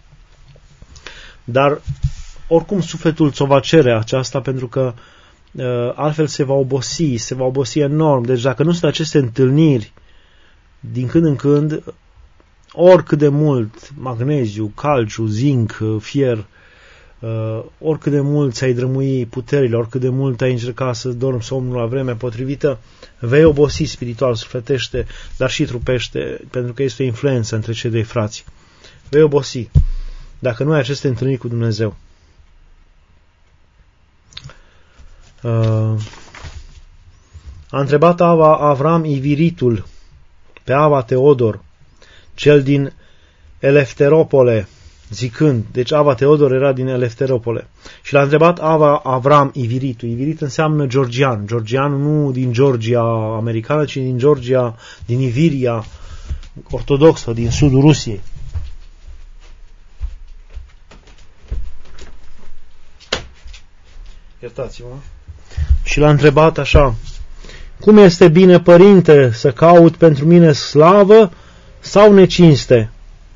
A: Dar oricum sufletul ți-o va cere aceasta, pentru că uh, altfel se va obosi, se va obosi enorm. Deci dacă nu sunt aceste întâlniri din când în când, oricât de mult magneziu, calciu, zinc, fier, uh, oricât de mult ți-ai drămui puterile, oricât de mult ai încerca să dormi somnul la vremea potrivită, vei obosi spiritual, sufletește, dar și trupește, pentru că este o influență între cei doi frați. Vei obosi dacă nu ai aceste întâlniri cu Dumnezeu. Uh, a întrebat Ava Avram Iviritul pe Ava Teodor, cel din Elefteropole, zicând, deci Ava Teodor era din Elefteropole, și l-a întrebat Ava Avram Iviritul. Ivirit înseamnă georgian, georgian nu din Georgia americană, ci din Georgia, din Iviria ortodoxă, din sudul Rusiei. Iertați-mă. Și l-a întrebat așa: cum este bine, părinte, să caut pentru mine slavă sau necinste?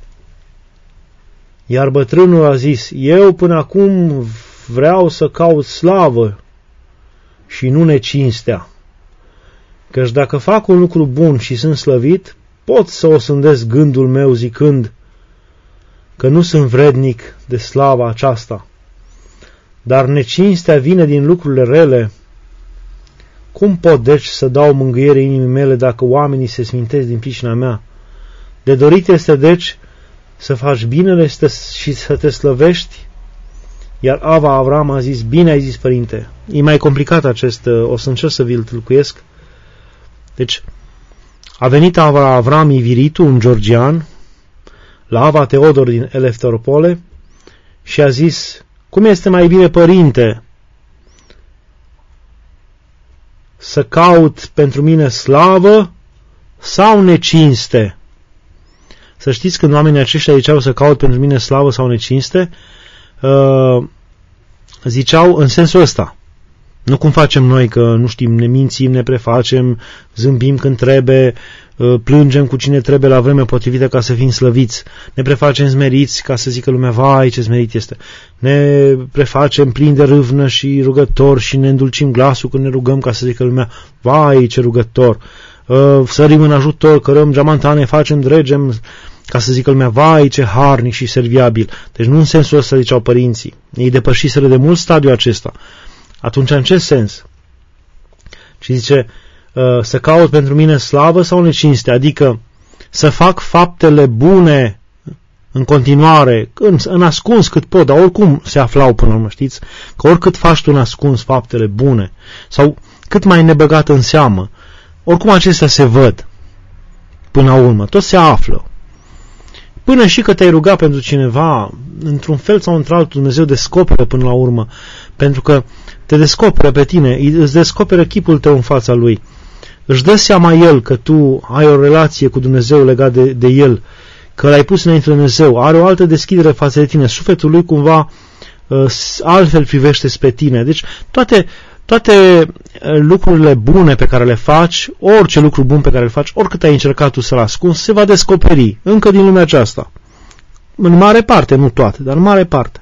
A: Iar bătrânul a zis: eu până acum vreau să caut slavă și nu necinstea. Căci dacă fac un lucru bun și sunt slăvit, pot să osândesc gândul meu zicând că nu sunt vrednic de slava aceasta. Dar necinstea vine din lucrurile rele, Cum pot, deci, să dau mângâiere inimii mele dacă oamenii se smintesc din pricina mea? De dorit este, deci, să faci binele și să te slăvești? Iar Ava Avram a zis, bine ai zis, părinte. E mai complicat acest, o să încerc să vi-l tâlcuiesc. Deci, a venit Ava Avram Iviritu, un georgian, la Ava Teodor din Elefteropole și a zis, cum este mai bine, părinte, să caut pentru mine slavă sau necinste? Să știți, când oamenii aceștia ziceau să caut pentru mine slavă sau necinste, uh, ziceau în sensul ăsta. Nu cum facem noi, că nu știm, ne mințim, ne prefacem, zâmbim când trebuie, plângem cu cine trebuie la vreme potrivită ca să fim slăviți. Ne prefacem smeriți ca să zică lumea, vai, ce smerit este. Ne prefacem plini de râvnă și rugători și ne îndulcim glasul când ne rugăm ca să zică lumea, vai, ce rugător. Sărim în ajutor, cărăm geamantane, facem, dregem, ca să zică lumea, vai, ce harnic și serviabil. Deci nu în sensul ăsta ziceau părinții. Ei depășiseră de mult stadiul acesta. Atunci în ce sens? Și zice, să caut pentru mine slavă sau necinste, adică să fac faptele bune în continuare, în, în ascuns cât pot, dar oricum se aflau până la urmă, știți? Că oricât faci tu în ascuns faptele bune, sau cât mai nebăgat în seamă, oricum acestea se văd până la urmă, tot se află. Până și că te-ai rugat pentru cineva, într-un fel sau într-altul, Dumnezeu descoperă până la urmă, pentru că te descoperă pe tine, îți descoperă chipul tău în fața Lui. Își dă seama El că tu ai o relație cu Dumnezeu legat de, de El, că l-ai pus înainte de Dumnezeu, are o altă deschidere față de tine, sufletul Lui cumva uh, altfel privește spre tine. Deci toate, toate lucrurile bune pe care le faci, orice lucru bun pe care le faci, oricât ai încercat tu să-l ascunzi, se va descoperi încă din lumea aceasta. În mare parte, nu toate, dar în mare parte.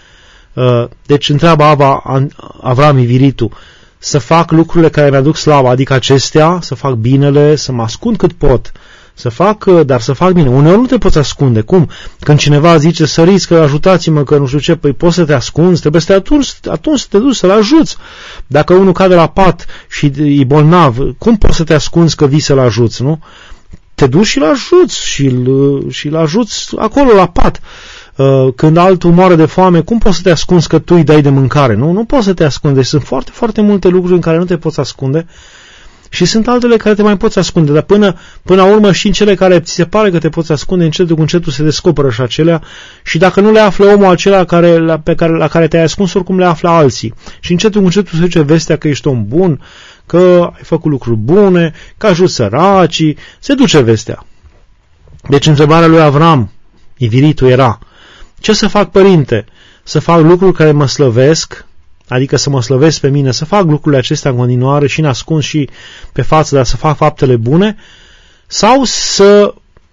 A: Deci întreabă Ava Avram Iviritu, să fac lucrurile care mi-aduc slava, adică acestea, să fac binele, să mă ascund cât pot, să fac, dar să fac bine. Uneori nu te poți ascunde. Cum? Când cineva zice, săriți, că ajutați-mă, că nu știu ce, păi poți să te ascunzi, trebuie să te atunci, atunci să te duci să-l ajuți. Dacă unul cade la pat și e bolnav, cum poți să te ascunzi că vii să-l ajuți, nu? Te duci și-l ajuți și-l, și-l ajuți acolo la pat. Când altul moare de foame, cum poți să te ascunzi că tu îi dai de mâncare? Nu, nu poți să te ascunde. Deci sunt foarte, foarte multe lucruri în care nu te poți ascunde și sunt altele care te mai poți ascunde, dar până, până la urmă și în cele care ți se pare că te poți ascunde, încetul cu încetul se descoperă și acelea și dacă nu le află omul acela care, la, pe care, la care te-ai ascuns, oricum le află alții. Și încetul cu încetul se duce vestea că ești om bun, că ai făcut lucruri bune, că ajuți săracii, se duce vestea. Deci întrebarea lui Avram Iviritu era, ce să fac, părinte? Să fac lucruri care mă slăvesc, adică să mă slăvesc pe mine, să fac lucrurile acestea în continuare și în ascuns și pe față, dar să fac faptele bune, sau să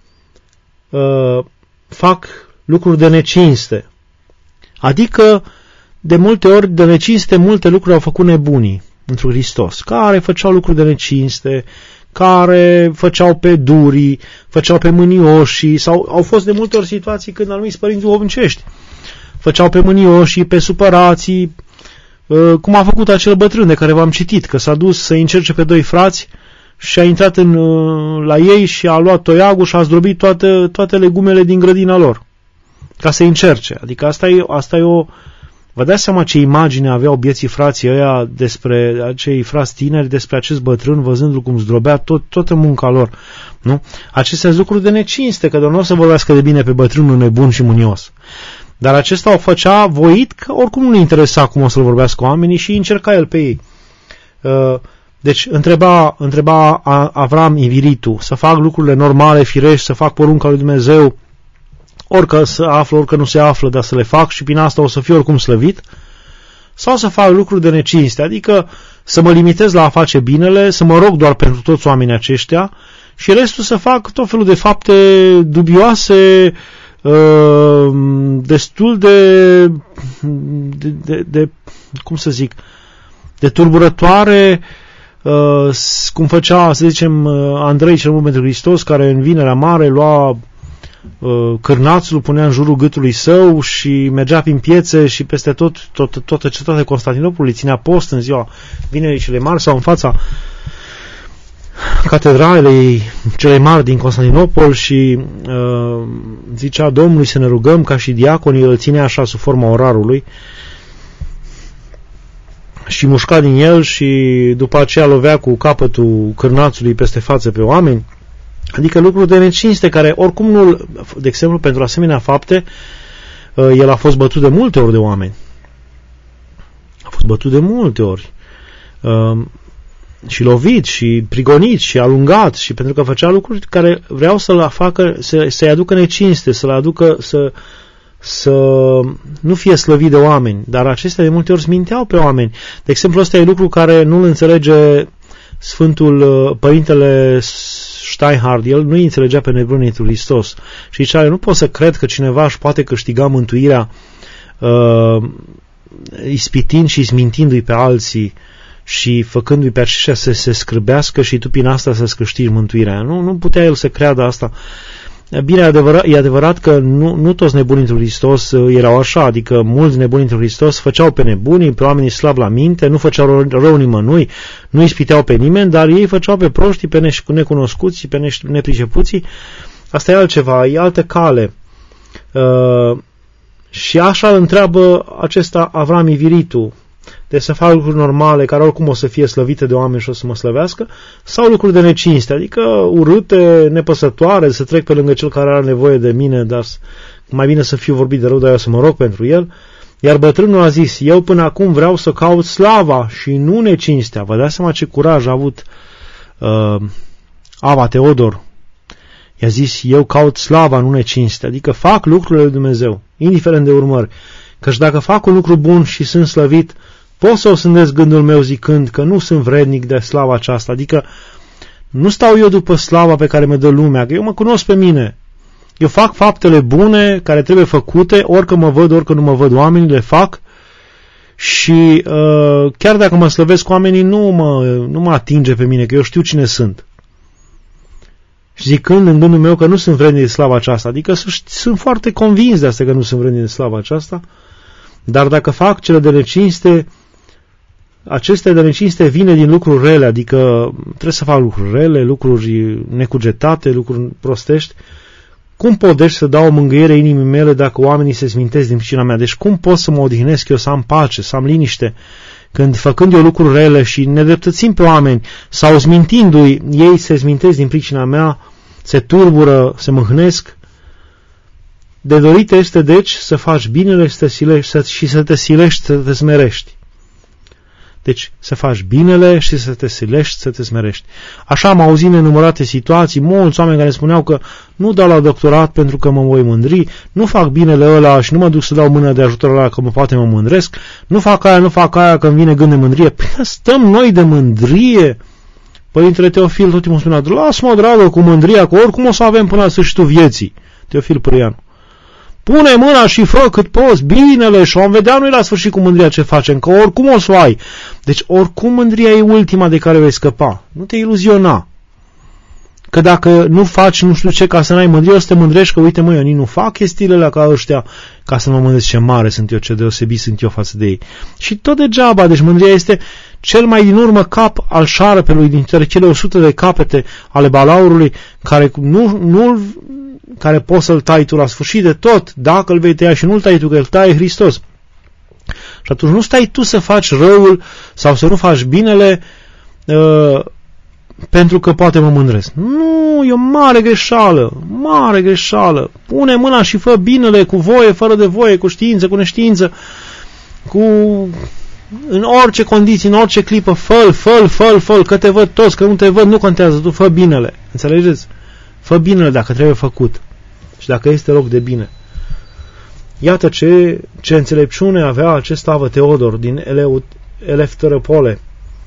A: uh, fac lucruri de necinste. Adică, de multe ori, de necinste, multe lucruri au făcut nebunii într-un Hristos, care făceau lucruri de necinste, care făceau pe durii, făceau pe mânioșii, sau au fost de multe ori situații când anumiți părinți duhovnicești făceau pe mânioșii, pe supărații, cum a făcut acel bătrân de care v-am citit, că s-a dus să încerce pe doi frați și a intrat în, la ei și a luat toiagul și a zdrobit toate, toate legumele din grădina lor, ca să încerce. Adică asta e, asta e o... Vă dați seama ce imagine aveau bieții frații ăia despre acei frați tineri, despre acest bătrân, văzându-l cum zdrobea tot, toată munca lor. Nu? Acestea sunt lucruri de necinste, că doar nu o să vorbească de bine pe bătrânul nebun și mânios. Dar acesta o făcea voit, că oricum nu-i interesa cum o să-l vorbească oamenii și încerca el pe ei. Deci întreba, întreba Avram Iviritu să fac lucrurile normale, firești, să fac porunca lui Dumnezeu, orică se află, orică nu se află, dar să le fac și prin asta o să fiu oricum slăvit, sau să fac lucruri de necinste, adică să mă limitez la a face binele, să mă rog doar pentru toți oamenii aceștia și restul să fac tot felul de fapte dubioase, destul de, de, de, de cum să zic, de turburătoare, cum făcea, să zicem, Andrei cel mult pentru Hristos, care în Vinerea Mare lua cârnațul punea în jurul gâtului său și mergea prin piețe și peste tot, tot toată cetatea Constantinopolului ținea post în ziua Vinerii cele Mari sau în fața catedralei cele mari din Constantinopol și uh, zicea Domnului să ne rugăm, ca și diaconii, îl ținea așa sub forma orarului și mușca din el și după aceea lovea cu capătul cârnațului peste față pe oameni. Adică lucruri de necinste care oricum nu, de exemplu, pentru asemenea fapte, el a fost bătut de multe ori de oameni. A fost bătut de multe ori. Și lovit, și prigonit, și alungat, și pentru că făcea lucruri care vreau să-l facă, să, să-i aducă necinste, să-l aducă, să, să nu fie slăvit de oameni. Dar acestea de multe ori sminteau pe oameni. De exemplu, ăsta e lucru care nu-l înțelege Sfântul Părintele Steinhard, el nu înțelegea pe nebunitul Hristos. Și zicea, eu nu pot să cred că cineva își poate câștiga mântuirea uh, ispitind și smintindu-i pe alții și făcându-i pe aceștia să se scârbească și tu prin asta să-ți câștigi mântuirea. Nu, nu putea el să creadă asta. Bine, e adevărat, e adevărat că nu, nu toți nebunii lui Hristos erau așa, adică mulți nebunii lui Hristos făceau pe nebunii, pe oamenii slabi la minte, nu făceau rău, rău nimănui, nu ispiteau pe nimeni, dar ei făceau pe proștii, pe necunoscuții, pe nepricepuții. Asta e altceva, e altă cale. Uh, și așa îl întreabă acesta Avram Iviritu, de să fac lucruri normale, care oricum o să fie slăvite de oameni și o să mă slăvească, sau lucruri de necinste, adică urâte, nepăsătoare, să trec pe lângă cel care are nevoie de mine, dar mai bine să fiu vorbit de rău, dar eu să mă rog pentru el. Iar bătrânul a zis, eu până acum vreau să caut slava și nu necinstea. Vă dați seama ce curaj a avut uh, Ava Teodor. I-a zis, eu caut slava, nu necinstea, adică fac lucrurile lui Dumnezeu, indiferent de urmări. Căci dacă fac un lucru bun și sunt slăvit, pot să o sândesc gândul meu zicând că nu sunt vrednic de slava aceasta, adică nu stau eu după slava pe care mă dă lumea, că eu mă cunosc pe mine. Eu fac faptele bune care trebuie făcute, orică mă văd, orică nu mă văd oamenii, le fac și uh, chiar dacă mă slăvesc oamenii, nu mă, nu mă atinge pe mine, că eu știu cine sunt. Și zicând în gândul meu că nu sunt vrednic de slava aceasta, adică sunt foarte convins de asta că nu sunt vrednic de slava aceasta, dar dacă fac cele de necinste, aceste de necinste vine din lucruri rele, adică trebuie să fac lucruri rele, lucruri necugetate, lucruri prostești. Cum pot deci să dau o mângâiere inimii mele dacă oamenii se smintesc din pricina mea? Deci cum pot să mă odihnesc eu, să am pace, să am liniște, când făcând eu lucruri rele și nedreptățim pe oameni sau smintindu-i, ei se smintesc din pricina mea, se turbură, se mâhnesc? De dorit este, deci, să faci binele și să te silești, și să te silești, să te smerești. Deci, să faci binele și să te silești, să te smerești. Așa am auzit nenumărate situații, mulți oameni care spuneau că nu dau la doctorat pentru că mă voi mândri, nu fac binele ăla și nu mă duc să dau mână de ajutor ăla că mă poate mă mândresc, nu fac aia, nu fac aia că îmi vine gând de mândrie. Păi stăm noi de mândrie? Părintele Teofil tot timpul spunea, lasă-mă, dragă, cu mândria, că oricum o să avem până la sfârșitul vieții. Teofil Pârâianu. Pune mâna și fă cât poți, binele, și vom vedea noi la sfârșit cu mândria ce facem, că oricum o să o ai. Deci oricum mândria e ultima de care vei scăpa. Nu te iluziona. Că dacă nu faci nu știu ce ca să n-ai mândrie, o să te mândrești că uite mă, eu nici nu fac chestiile alea ca ăștia ca să mă mândresc ce mare sunt eu, ce deosebit sunt eu față de ei. Și tot degeaba, deci mândria este cel mai din urmă cap al șarpelui dintre cele o sută de capete ale balaurului care nu, nu care poți să-l tai tu la sfârșit de tot, dacă îl vei tăia și nu-l tai tu, că îl taie Hristos. Și atunci nu stai tu să faci răul sau să nu faci binele uh, pentru că poate mă mândresc. Nu, e o mare greșeală, mare greșeală. Pune mâna și fă binele cu voie, fără de voie, cu știință, cu neștiință, cu... în orice condiții, în orice clipă, fă-l, fă-l, fă-l, fă-l, că te văd toți, că nu te văd, nu contează, tu fă binele. Înțelegeți? Fă binele dacă trebuie făcut și dacă este loc de bine. Iată ce, ce înțelepciune avea acest Avă Teodor din Eleftheropole.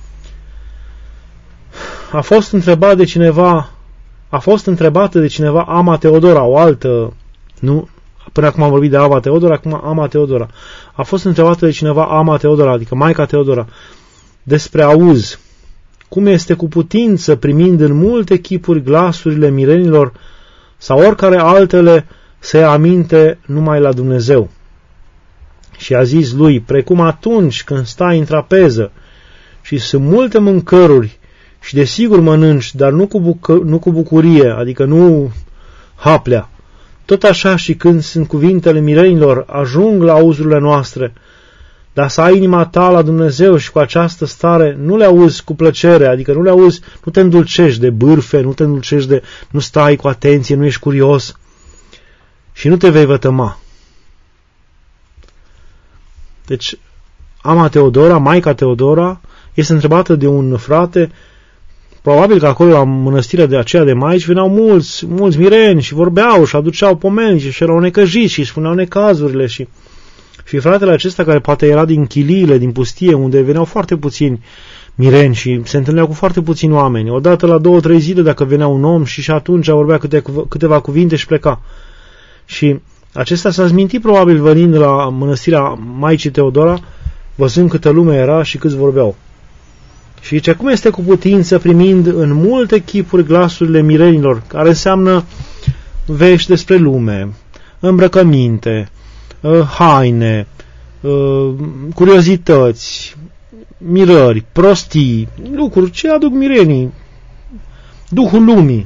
A: A fost întrebat de cineva, a fost întrebată de cineva Ama Teodora, o altă, nu, până acum am vorbit de Ava Teodora, acum Ama Teodora. A fost întrebată de cineva Ama Teodora, adică Maica Teodora, despre auz. Cum este cu putință, primind în multe chipuri glasurile mirenilor, sau oricare altele să ia aminte numai la Dumnezeu. Și a zis lui, precum atunci când stai în trapeză și sunt multe mâncăruri și desigur mănânci, dar nu cu, bucă, nu cu bucurie, adică nu haplea, tot așa și când sunt cuvintele mirenilor, ajung la auzurile noastre, dar să ai inima ta la Dumnezeu și cu această stare nu le auzi cu plăcere, adică nu le auzi, nu te îndulcești de bârfe, nu te îndulcești de, nu stai cu atenție, nu ești curios și nu te vei vătăma. Deci, ama Teodora, maica Teodora, este întrebată de un frate, probabil că acolo la mănăstirea de aceea de maici veneau mulți, mulți mireni și vorbeau și aduceau pomeni și erau necăjiți și spuneau necazurile și, și fratele acesta care poate era din chiliile, din pustie, unde veneau foarte puțini mireni și se întâlneau cu foarte puțini oameni. Odată la două, trei zile dacă venea un om și și atunci vorbea câte, câteva cuvinte și pleca. Și acesta s-a zmintit probabil venind la mănăstirea Maicii Teodora, văzând câtă lume era și câți vorbeau. Și zice, cum este cu putință primind în multe chipuri glasurile mirenilor, care înseamnă vești despre lume, îmbrăcăminte, haine, curiozități, mirări, prostii, lucruri, ce aduc mirenii, Duhul lumii,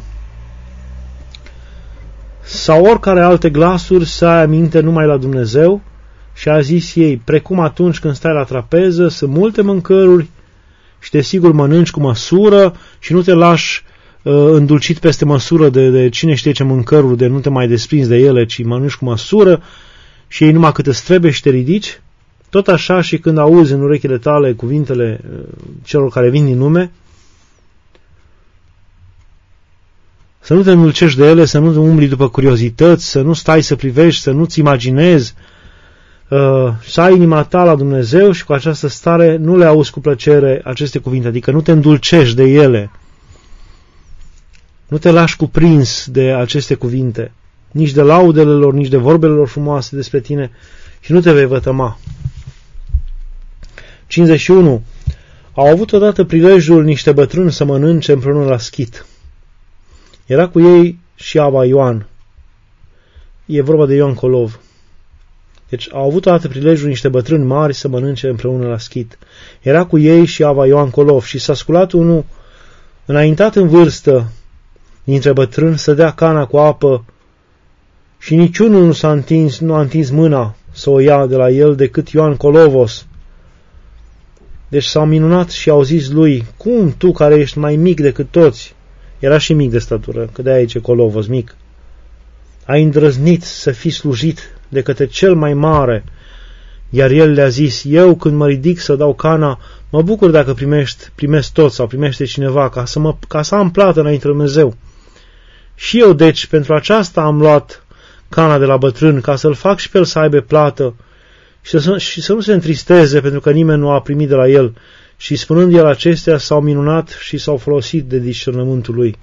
A: sau oricare alte glasuri să ai aminte numai la Dumnezeu. Și a zis ei, precum atunci când stai la trapeză, sunt multe mâncăruri și desigur mănânci cu măsură și nu te lași uh, îndulcit peste măsură de, de cine știe ce mâncăruri, de nu te mai desprinzi de ele, ci mănânci cu măsură și ei numai cât îți trebuie și te ridici. Tot așa și când auzi în urechile tale cuvintele uh, celor care vin din lume, să nu te îndulcești de ele, să nu te umbli după curiozități, să nu stai să privești, să nu-ți imaginezi, uh, să ai inima ta la Dumnezeu și cu această stare nu le auzi cu plăcere aceste cuvinte, adică nu te îndulcești de ele, nu te lași cuprins de aceste cuvinte, nici de laudele lor, nici de vorbele lor frumoase despre tine și nu te vei vătăma. cincizeci și unu. Au avut odată prilejul niște bătrâni să mănânce împreună la schit. Era cu ei și Ava Ioan. E vorba de Ioan Colov. Deci au avut odată prilejul niște bătrâni mari să mănânce împreună la schit. Era cu ei și Ava Ioan Colov și s-a sculat unul înaintat în vârstă dintre bătrâni să dea cana cu apă și niciunul nu s-a întins, nu a întins mâna să o ia de la el decât Ioan Colovos. Deci s-au minunat și au zis lui, cum tu care ești mai mic decât toți, era și mic de statură, că de-aia e Colovos, mic, ai îndrăznit să fii slujit de către cel mai mare. Iar el le-a zis, eu când mă ridic să dau cana, mă bucur dacă primești, primesc tot sau primește cineva, ca să, mă, ca să am plată înainte de Dumnezeu. Și eu, deci, pentru aceasta am luat cana de la bătrân, ca să-l fac și pe el să aibă plată și să, și să nu se întristeze pentru că nimeni nu a primit de la el. Și spunând el acestea, s-au minunat și s-au folosit de discernământul lui.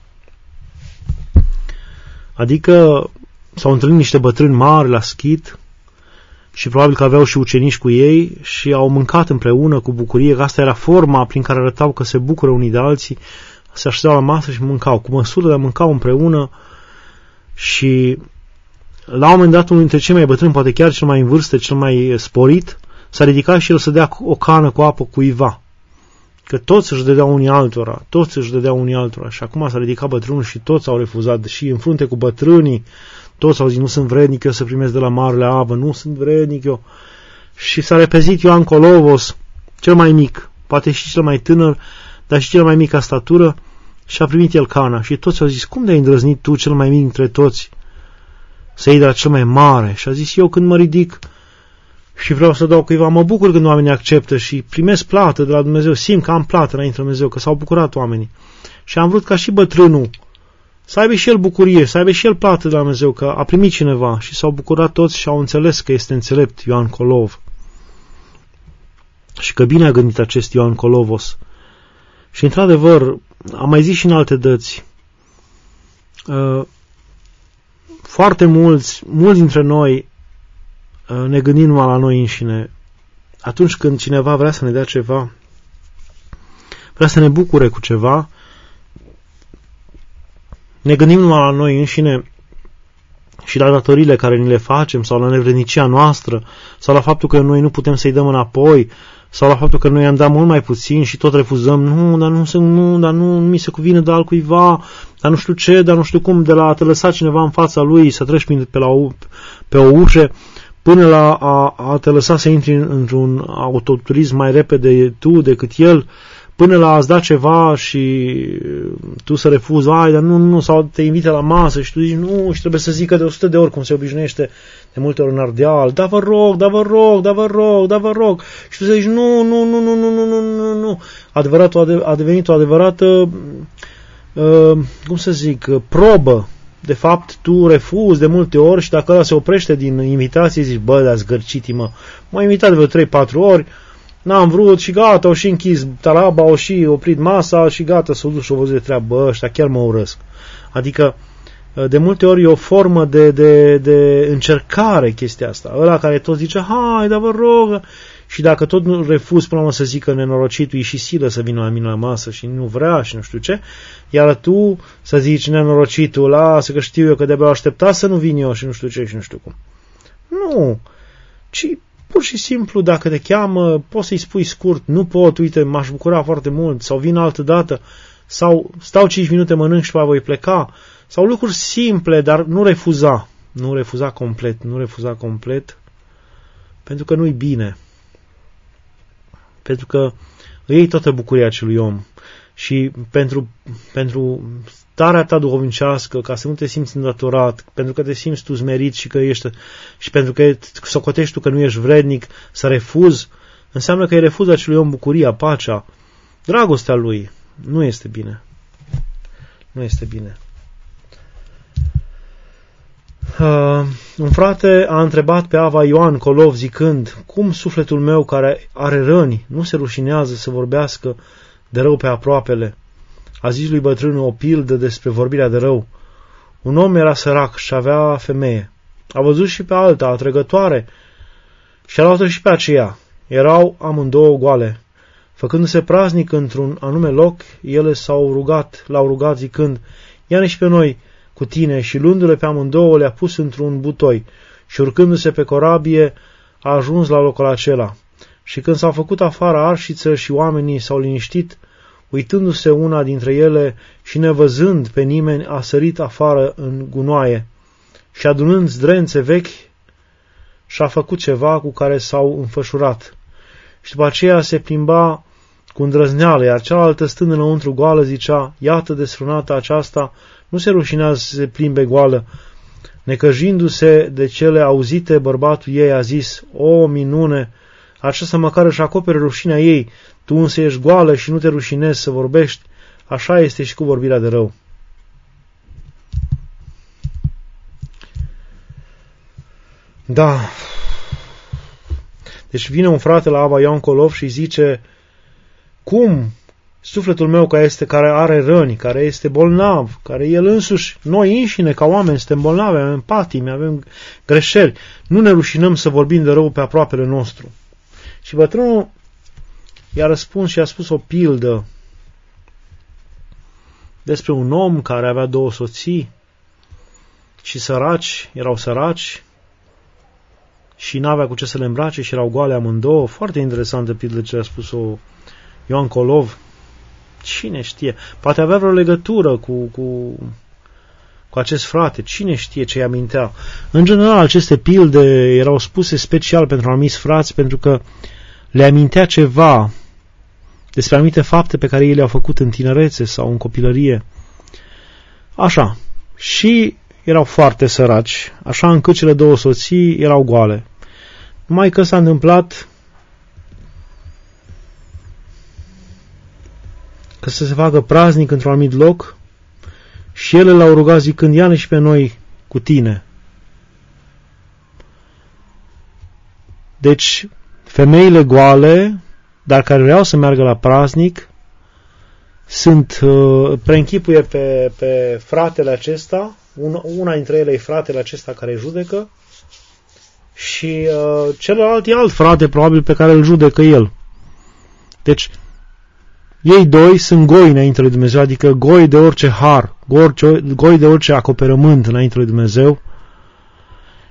A: Adică s-au întâlnit niște bătrâni mari la schit și probabil că aveau și ucenici cu ei și au mâncat împreună cu bucurie, că asta era forma prin care arătau că se bucură unii de alții, se așezau la masă și mâncau, cu măsură de a mâncau împreună. Și la un moment dat unul dintre cei mai bătrâni, poate chiar cel mai în vârstă, cel mai sporit, s-a ridicat și el să dea o cană cu apă cuiva. Că toți își dădeau unii altora, toți își dădeau unii altora. Și acum s-a ridicat bătrânul și toți au refuzat. Și în frunte cu bătrânii, toți au zis, nu sunt vrednic eu să primesc de la marele Avă, nu sunt vrednic eu. Și s-a repezit Ioan Colovos, cel mai mic, poate și cel mai tânăr, dar și cel mai mic ca statură, și a primit el cana. Și toți au zis, cum de-ai îndrăznit tu, cel mai mic dintre toți, să iei de la cel mai mare? Și a zis, eu când mă ridic și vreau să dau cuiva, mă bucur când oamenii acceptă și primesc plată de la Dumnezeu, simt că am plată înainte de Dumnezeu, că s-au bucurat oamenii. Și am vrut ca și bătrânul să aibă și el bucurie, să aibă și el plată de la Dumnezeu, că a primit cineva și s-au bucurat toți și au înțeles că este înțelept Ioan Colov. Și că bine a gândit acest Ioan Colovos. Și într-adevăr, am mai zis și în alte dăți, foarte mulți, mulți dintre noi ne gândim numai la noi înșine. Atunci când cineva vrea să ne dea ceva, vrea să ne bucure cu ceva, ne gândim numai la noi înșine și la datoriile care ni le facem, sau la nevrednicia noastră, sau la faptul că noi nu putem să-i dăm înapoi, sau la faptul că noi am dat mult mai puțin și tot refuzăm, nu, dar nu, nu, dar nu, nu mi se cuvine de altcuiva, dar nu știu ce, dar nu știu cum, de la a te lăsa cineva în fața lui, să treci pe, la o, pe o ușă, până la a, a te lăsa să intri într-un autoturism mai repede tu decât el, până la a-ți da ceva și tu să refuzi, ai, dar nu, nu, sau te invite la masă și tu zici, nu, și trebuie să zică de o sută de ori, cum se obișnuiește de multe ori în Ardeal, da vă rog, da vă rog, da vă rog, da vă rog, și tu zici, nu, nu, nu, nu, nu, nu, nu, nu, nu, adevărat, a devenit o adevărată, uh, cum să zic, probă. De fapt, tu refuzi de multe ori și dacă ăla se oprește din invitație, zici, bă, dar zgârciti-mă, m-a invitat de vreo trei patru ori, n-am vrut și gata, au și închis taraba, au și oprit masa și gata, s-au dus și au văzut de treabă, bă, ăștia chiar mă urăsc. Adică, de multe ori e o formă de, de, de încercare chestia asta. Ăla care tot zice, hai, dar vă rog, și dacă tot nu refuz până la urmă să zică nenorocitul, e și silă să vină la mine la masă și nu vrea și nu știu ce, iar tu să zici nenorocitul, lasă că știu eu că de-abia aștepta să nu vin eu și nu știu ce și nu știu cum. Nu, ci pur și simplu dacă te cheamă, poți să-i spui scurt, nu pot, uite, m-aș bucura foarte mult, sau vin altă dată, sau stau cinci minute, mănânc și voi pleca, sau lucruri simple, dar nu refuza, nu refuza complet, nu refuza complet, pentru că nu-i bine. Pentru că îi iei toată bucuria acelui om și pentru, pentru starea ta duhovnicească, ca să nu te simți îndatorat, pentru că te simți tu smerit și că ești, și pentru că socotești tu că nu ești vrednic să refuzi, înseamnă că îi refuzi acelui om bucuria, pacea, dragostea lui. Nu este bine. Nu este bine. Uh, un frate a întrebat pe Ava Ioan Colov zicând, cum sufletul meu care are răni nu se rușinează să vorbească de rău pe aproapele? A zis lui bătrânul o pildă despre vorbirea de rău. Un om era sărac și avea femeie. A văzut și pe alta, atrăgătoare, și a luat-o și pe aceea. Erau amândouă goale. Făcându-se praznic într-un anume loc, ele s-au rugat, l-au rugat zicând, ia-ne și pe noi cu tine, și luându-le pe amândouă le-a pus într-un butoi și urcându-se pe corabie a ajuns la locul acela. Și când s-au făcut afară arșiță și oamenii s-au liniștit, uitându-se una dintre ele și nevăzând pe nimeni, a sărit afară în gunoaie și adunând zdrențe vechi și-a făcut ceva cu care s-au înfășurat. Și după aceea se plimba cu îndrăzneală, iar cealaltă stând înăuntru goală zicea, iată desfrânata aceasta, nu se rușinează să se plimbe goală. Necăjindu-se de cele auzite, bărbatul ei a zis, o minune, aceasta măcar își acopere rușinea ei, tu însă ești goală și nu te rușinezi să vorbești, așa este și cu vorbirea de rău. Da. Deci vine un frate la Ava Ioan Colov și zice, cum sufletul meu care este, care are răni, care este bolnav, care el însuși, noi înșine ca oameni suntem bolnavi, avem patimi, avem greșeli, nu ne rușinăm să vorbim de rău pe aproapele nostru. Și bătrânul i-a răspuns și a spus o pildă despre un om care avea două soții și săraci, erau săraci și n-avea cu ce să le îmbrace și erau goale amândouă. Foarte interesantă pildă ce a spus-o Ioan Colov. Cine știe? Poate avea vreo legătură cu, cu, cu acest frate. Cine știe ce îi amintea? În general, aceste pilde erau spuse special pentru anumiți frați, pentru că le amintea ceva despre anumite fapte pe care ei le-au făcut în tinerețe sau în copilărie. Așa. Și erau foarte săraci, așa încât cele două soții erau goale. Numai că s-a întâmplat că să se facă praznic într-un anumit loc și ele l-au rugat zicând, ia-ne și pe noi cu tine. Deci, femeile goale, dar care vreau să meargă la praznic, sunt, uh, preînchipuie pe, pe fratele acesta, una, una dintre ele e fratele acesta care judecă și uh, celălalt e alt frate, probabil, pe care îl judecă el. Deci, ei doi sunt goi înainte lui Dumnezeu, adică goi de orice har, goi de orice acoperământ înainte lui Dumnezeu,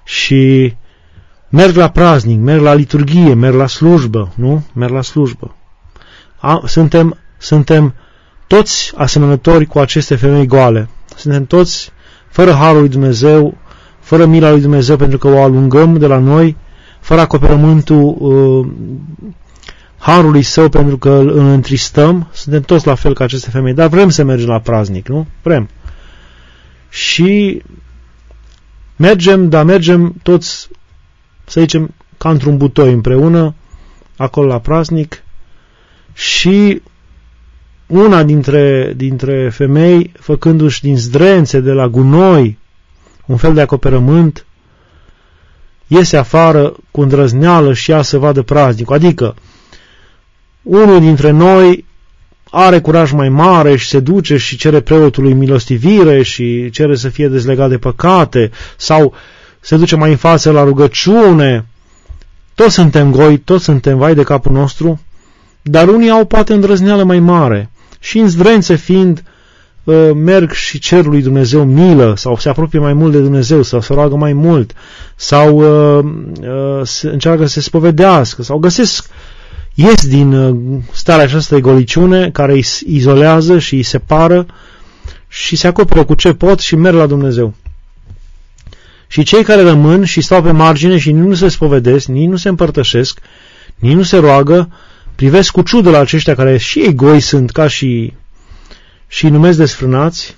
A: și merg la praznic, merg la liturghie, merg la slujbă, nu? Merg la slujbă. A, suntem, suntem toți asemănători cu aceste femei goale. Suntem toți fără harul lui Dumnezeu, fără mila lui Dumnezeu, pentru că o alungăm de la noi, fără acoperământul uh, harului său, pentru că îl întristăm. Suntem toți la fel ca aceste femei, dar vrem să mergem la praznic, nu? Vrem. Și mergem, dar mergem toți, să zicem, ca într-un butoi împreună, acolo la praznic, și una dintre, dintre femei, făcându-și din zdrențe de la gunoi un fel de acoperământ, iese afară cu îndrăzneală și ea să vadă praznicul. Adică, unul dintre noi are curaj mai mare și se duce și cere preotului milostivire și cere să fie dezlegat de păcate, sau se duce mai în față la rugăciune. Toți suntem goi, toți suntem vai de capul nostru, dar unii au poate îndrăzneală mai mare și în zdrențe fiind uh, merg și cer lui Dumnezeu milă, sau se apropie mai mult de Dumnezeu, sau se roagă mai mult, sau uh, uh, se, încearcă să se spovedească, sau găsesc, ies din uh, starea aceasta de goliciune care îi izolează și îi separă și se acoperă cu ce pot și merg la Dumnezeu. Și cei care rămân și stau pe margine și nici nu se spovedesc, nici nu se împărtășesc, nici nu se roagă, privesc cu ciudă la aceștia care și ei goi sunt ca și și îi numesc desfrânați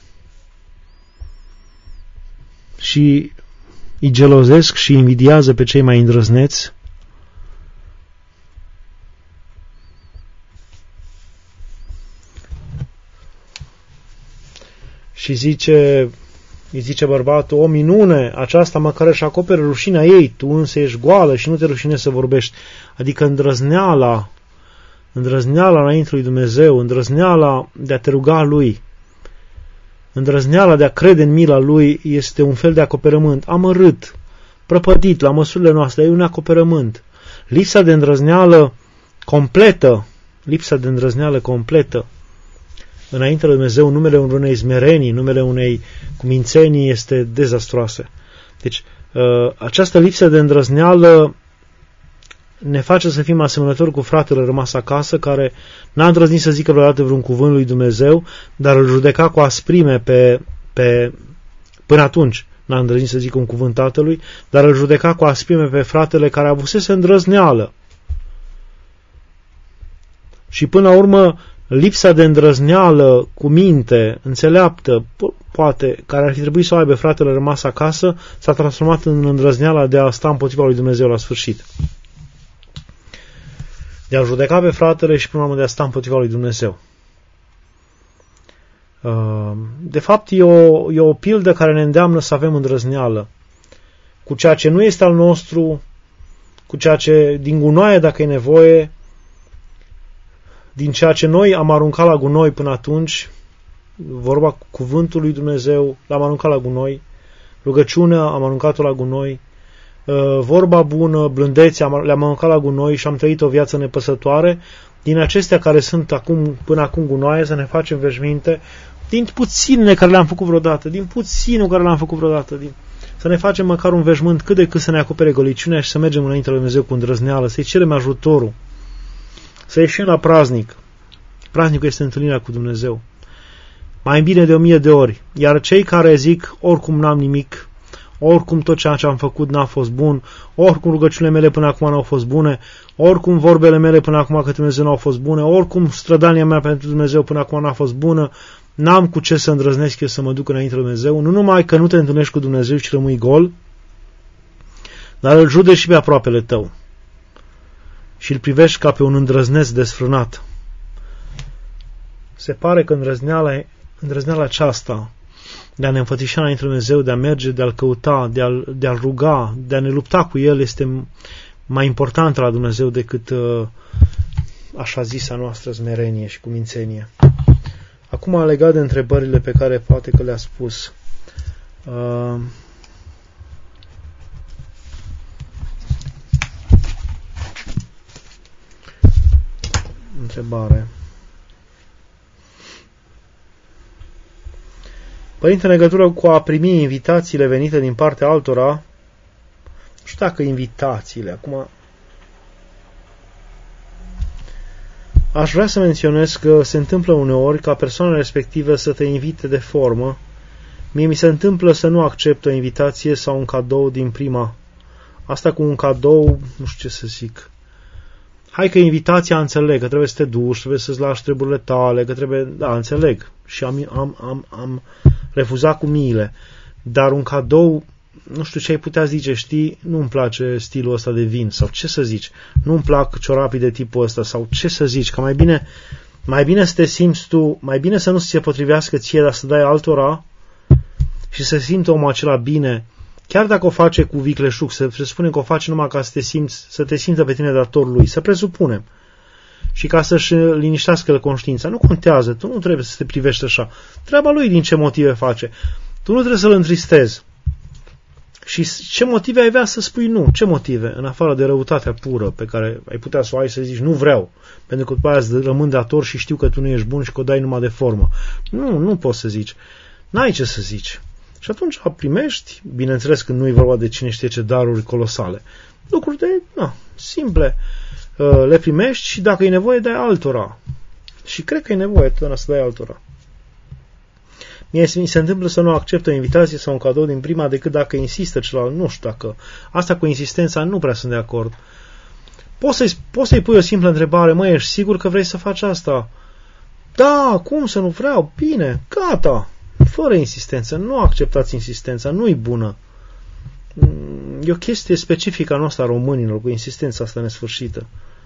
A: și îi gelozesc și invidiază pe cei mai îndrăzneți. Și zice, îi zice bărbatul: o minune, aceasta măcar își acoperă rușinea ei, tu însă ești goală și nu te rușinezi să vorbești. Adică îndrăzneala, îndrăzneala înainte lui Dumnezeu, îndrăzneala de a te ruga lui, îndrăzneala de a crede în mila lui este un fel de acoperământ amărât, prăpădit la măsurile noastre, e un acoperământ. Lipsa de îndrăzneală completă, lipsa de îndrăzneală completă înainte lui Dumnezeu, numele unei smerenii, numele unei cumințenii este dezastroasă. Deci, această lipsă de îndrăzneală ne face să fim asemănători cu fratele rămas acasă, care n-a îndrăznit să zică vreodată vreun cuvânt lui Dumnezeu, dar îl judeca cu asprime pe, pe până atunci n-a îndrăznit să zică un cuvânt tatălui, dar îl judeca cu asprime pe fratele care avusese îndrăzneală. Și până la urmă, lipsa de îndrăzneală cu minte, înțeleaptă, poate, care ar fi trebuit să o aibă fratele rămas acasă, s-a transformat în îndrăzneala de a sta împotriva lui Dumnezeu la sfârșit. De a judeca pe fratele și până la urmă de a sta împotriva lui Dumnezeu. De fapt, e o, e o pildă care ne îndeamnă să avem îndrăzneală cu ceea ce nu este al nostru, cu ceea ce din gunoaie, dacă e nevoie, din ceea ce noi am aruncat la gunoi până atunci, vorba cuvântul lui Dumnezeu, l-am aruncat la gunoi, rugăciunea am aruncat-o la gunoi, vorba bună, blândețea, le-am aruncat la gunoi și am trăit o viață nepăsătoare. Din acestea care sunt acum, până acum gunoaie, să ne facem veșminte, din puținele care le-am făcut vreodată, din puținul care le-am făcut vreodată, din... să ne facem măcar un veșmânt cât de cât să ne acopere goliciunea și să mergem înainte lui Dumnezeu cu îndrăzneală, să-i cerem ajutorul, să ieșim la praznic. Praznicul este întâlnirea cu Dumnezeu. Mai bine de o mie de ori. Iar cei care zic, oricum n-am nimic, oricum tot ceea ce am făcut n-a fost bun, oricum rugăciunile mele până acum n-au fost bune, oricum vorbele mele până acum către Dumnezeu n-au fost bune, oricum strădania mea pentru Dumnezeu până acum n-a fost bună, n-am cu ce să îndrăznesc eu să mă duc înainte lui Dumnezeu. Nu numai că nu te întâlnești cu Dumnezeu și rămâi gol, dar îl judeci și pe aproapele tău și îl privești ca pe un îndrăzneț desfrânat. Se pare că îndrăzneala, îndrăzneala aceasta de a ne înfățișa înainte lui Dumnezeu, de a merge, de a-L căuta, de a-L, de a-L ruga, de a ne lupta cu El, este mai importantă la Dumnezeu decât uh, așa zisa noastră smerenie și cumințenie. Acum, legat de întrebările pe care poate că le-a spus, uh, întrebare. Părinte, în legătură cu a primi invitațiile venite din partea altora, știu dacă invitațiile, acum aș vrea să menționez că se întâmplă uneori ca persoana respectivă să te invite de formă. Mie mi se întâmplă să nu accept o invitație sau un cadou din prima. Asta cu un cadou, nu știu ce să zic. Hai că invitația înțeleg, că trebuie să te duci, trebuie să-ți lași treburile tale, că trebuie... Da, înțeleg. Și am, am, am, am refuzat cu miile. Dar un cadou, nu știu ce ai putea zice, știi, nu-mi place stilul ăsta de vin, sau ce să zici, nu-mi plac ciorapii de tipul ăsta, sau ce să zici, că mai bine, mai bine să te simți tu, mai bine să nu se potrivească ție, dar să dai altora și să simți omul acela bine, chiar dacă o face cu vicleșug, să presupunem că o face numai ca să te simți, să te simtă pe tine dator lui, să presupunem. Și ca să-și liniștească conștiința. Nu contează, tu nu trebuie să te privești așa. Treaba lui din ce motive face. Tu nu trebuie să-l întristezi. Și ce motive ai avea să spui nu? Ce motive? În afară de răutatea pură pe care ai putea să o ai să zici nu vreau. Pentru că după aia îți rămân dator și știu că tu nu ești bun și că o dai numai de formă. Nu, nu poți să zici. N-ai ce să zici. Și atunci primești, bineînțeles că nu e vorba de cine știe ce daruri colosale. Lucruri de, na, simple. Le primești și dacă e nevoie, dai altora. Și cred că e nevoie totdeauna să dai altora. Mie mi se întâmplă să nu accept o invitație sau un cadou din prima decât dacă insistă celălalt. Nu știu dacă... Asta cu insistența nu prea sunt de acord. Poți să-i, poți să-i pui o simplă întrebare. Măi, ești sigur că vrei să faci asta? Da, cum să nu vreau? Bine, gata. Fără insistență. Nu acceptați insistența. Nu-i bună. E o chestie specifică a noastră a românilor cu insistența asta nesfârșită.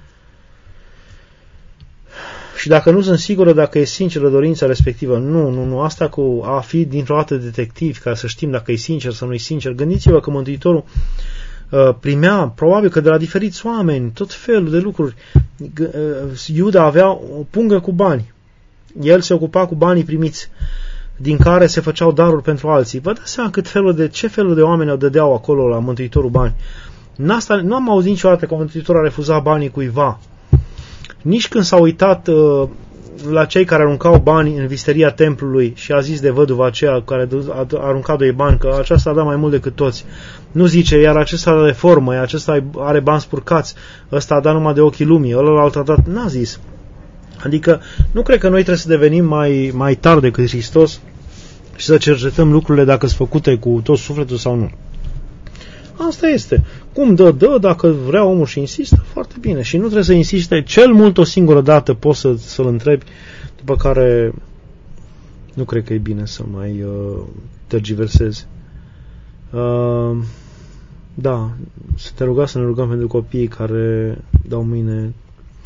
A: Și dacă nu sunt sigură dacă e sinceră dorința respectivă, nu, nu, nu, asta cu a fi dintr-o dată detectiv, ca să știm dacă e sincer sau nu e sincer. Gândiți-vă că Mântuitorul uh, primea, probabil că de la diferiți oameni, tot felul de lucruri. Uh, Iuda avea o pungă cu bani. El se ocupa cu banii primiți, din care se făceau daruri pentru alții. Vă dați seama cât felul de, ce felul de oameni au dădeau acolo la Mântuitorul bani. N-asta, nu am auzit niciodată că Mântuitorul a refuzat banii cuiva. Nici când s-a uitat uh, la cei care aruncau bani în visteria templului și a zis de văduva aceea care a aruncat doi bani că aceasta a dat mai mult decât toți. Nu zice, iar acesta are formă, acesta are bani spurcați, ăsta a dat numai de ochii lumii, ălălalt a dat, n-a zis. Adică nu cred că noi trebuie să devenim mai, mai tari decât Hristos și să cercetăm lucrurile dacă sunt făcute cu tot sufletul sau nu. Asta este. Cum dă, dă, dacă vrea omul și insistă, foarte bine. Și nu trebuie să insiste, cel mult o singură dată poți să, să-l întrebi, după care nu cred că e bine să mai uh, tergiversezi. Uh, da, să te ruga să ne rugăm pentru copiii care dau mâine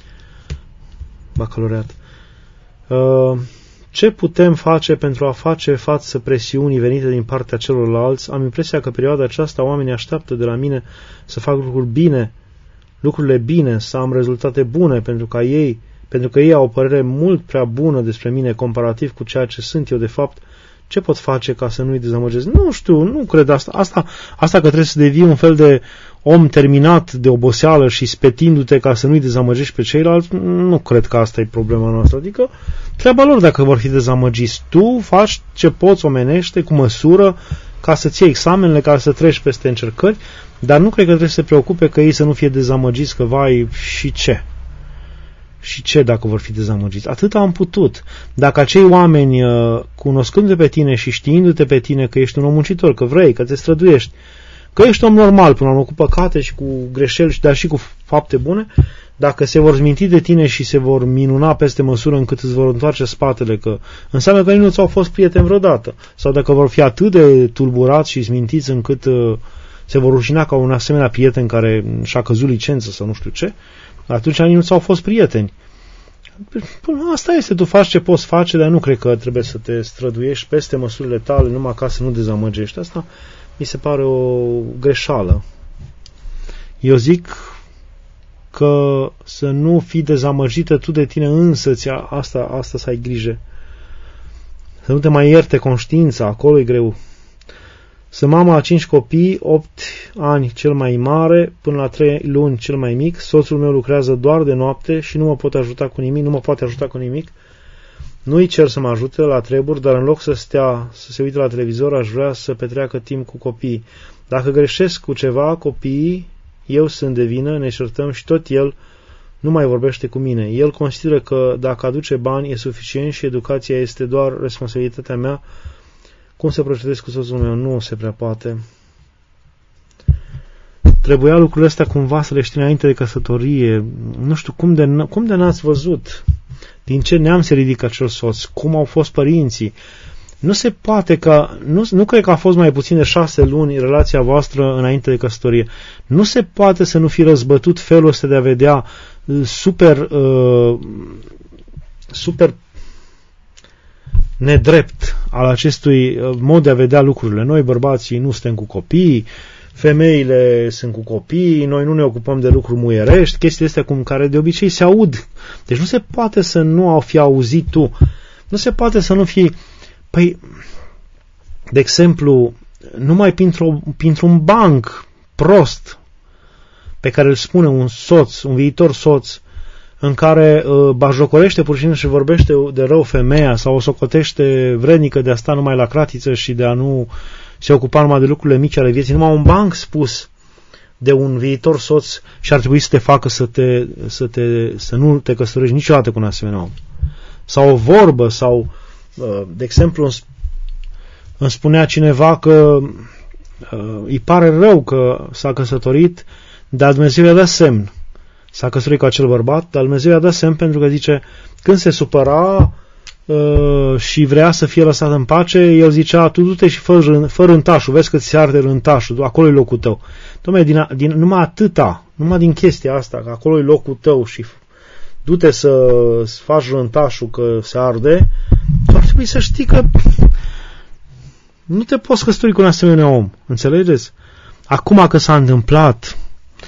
A: bacalaureat. Uh, Ce putem face pentru a face față presiunii venite din partea celorlalți? Am impresia că perioada aceasta oamenii așteaptă de la mine să fac lucruri bine, lucrurile bine, să am rezultate bune, pentru că ei, pentru că ei au o părere mult prea bună despre mine comparativ cu ceea ce sunt eu de fapt. Ce pot face ca să nu-i dezamăgesc? Nu știu, nu cred asta. Asta, asta că trebuie să devii un fel de om terminat de oboseală și spetindu-te ca să nu-i dezamăgești pe ceilalți, nu cred că asta e problema noastră. Adică treaba lor dacă vor fi dezamăgiți. Tu faci ce poți omenește, cu măsură, ca să-ți iei examenele, ca să treci peste încercări, dar nu cred că trebuie să se preocupe că ei să nu fie dezamăgiți, că vai și ce. Și ce dacă vor fi dezamăgiți? Atât am putut. Dacă acei oameni, cunoscându-te pe tine și știindu-te pe tine că ești un om muncitor, că vrei, că te străduiești, că ești om normal până la urmă, cu păcate și cu greșeli, dar și cu fapte bune, dacă se vor zminti de tine și se vor minuna peste măsură încât îți vor întoarce spatele, că înseamnă că nu ți-au fost prieteni vreodată, sau dacă vor fi atât de tulburați și zmintiți încât uh, se vor rușina ca un asemenea prieten care și-a căzut licență sau nu știu ce, atunci nu ți-au fost prieteni. Până asta este, tu faci ce poți face, dar nu cred că trebuie să te străduiești peste măsurile tale numai ca să nu dezamăgești. Asta mi se pare o greșeală. Eu zic că să nu fii dezamăgită tu de tine însăți, asta, asta să ai grijă. Să nu te mai ierte conștiința, acolo e greu. Sunt mama a cinci copii, opt ani cel mai mare, până la trei luni cel mai mic. Soțul meu lucrează doar de noapte și nu mă pot ajuta cu nimic, nu mă poate ajuta cu nimic. Nu-i cer să mă ajute la treburi, dar în loc să stea, să se uite la televizor, aș vrea să petreacă timp cu copiii. Dacă greșesc cu ceva, copiii, eu sunt de vină, ne certăm și tot el nu mai vorbește cu mine. El consideră că dacă aduce bani e suficient și educația este doar responsabilitatea mea. Cum să procedez cu soțul meu? Nu se prea poate. Trebuia lucrurile astea cumva să le știi înainte de căsătorie. Nu știu, cum de, cum de n-ați văzut? Din ce neam se ridică acel soț? Cum au fost părinții? Nu se poate că, nu, nu cred că a fost mai puțin de șase luni relația voastră înainte de căsătorie. Nu se poate să nu fi răzbătut felul ăsta de a vedea super, uh, super nedrept al acestui mod de a vedea lucrurile. Noi, bărbații, nu suntem cu copii, femeile sunt cu copii, noi nu ne ocupăm de lucruri muierești, chestiile astea cum care de obicei se aud. Deci nu se poate să nu au fi auzit tu. Nu se poate să nu fi... Păi, de exemplu, numai printr-o, printr-un banc prost pe care îl spune un soț, un viitor soț, în care uh, bajocorește pur și simplu și vorbește de rău femeia sau o socotește vrednică de a sta numai la cratiță și de a nu se ocupa numai de lucrurile mici ale vieții, numai un banc spus de un viitor soț și ar trebui să te facă să, te, să, te, să nu te căsătorești niciodată cu un asemenea om. Sau o vorbă, sau, uh, de exemplu, îmi spunea cineva că uh, îi pare rău că s-a căsătorit, dar Dumnezeu i-a dat semn. S-a căsătorit cu acel bărbat, dar Dumnezeu i-a dat semn pentru că zice, când se supăra uh, și vrea să fie lăsat în pace, el zicea, tu du-te și fă, fă rântașul, vezi că ți se arde rântașul, acolo e locul tău. Dom'le, din, din, numai atâta, numai din chestia asta, că acolo e locul tău și du-te să faci rântașul că se arde, tu ar trebui să știi că nu te poți căsători cu un asemenea om, înțelegeți? Acum că s-a întâmplat,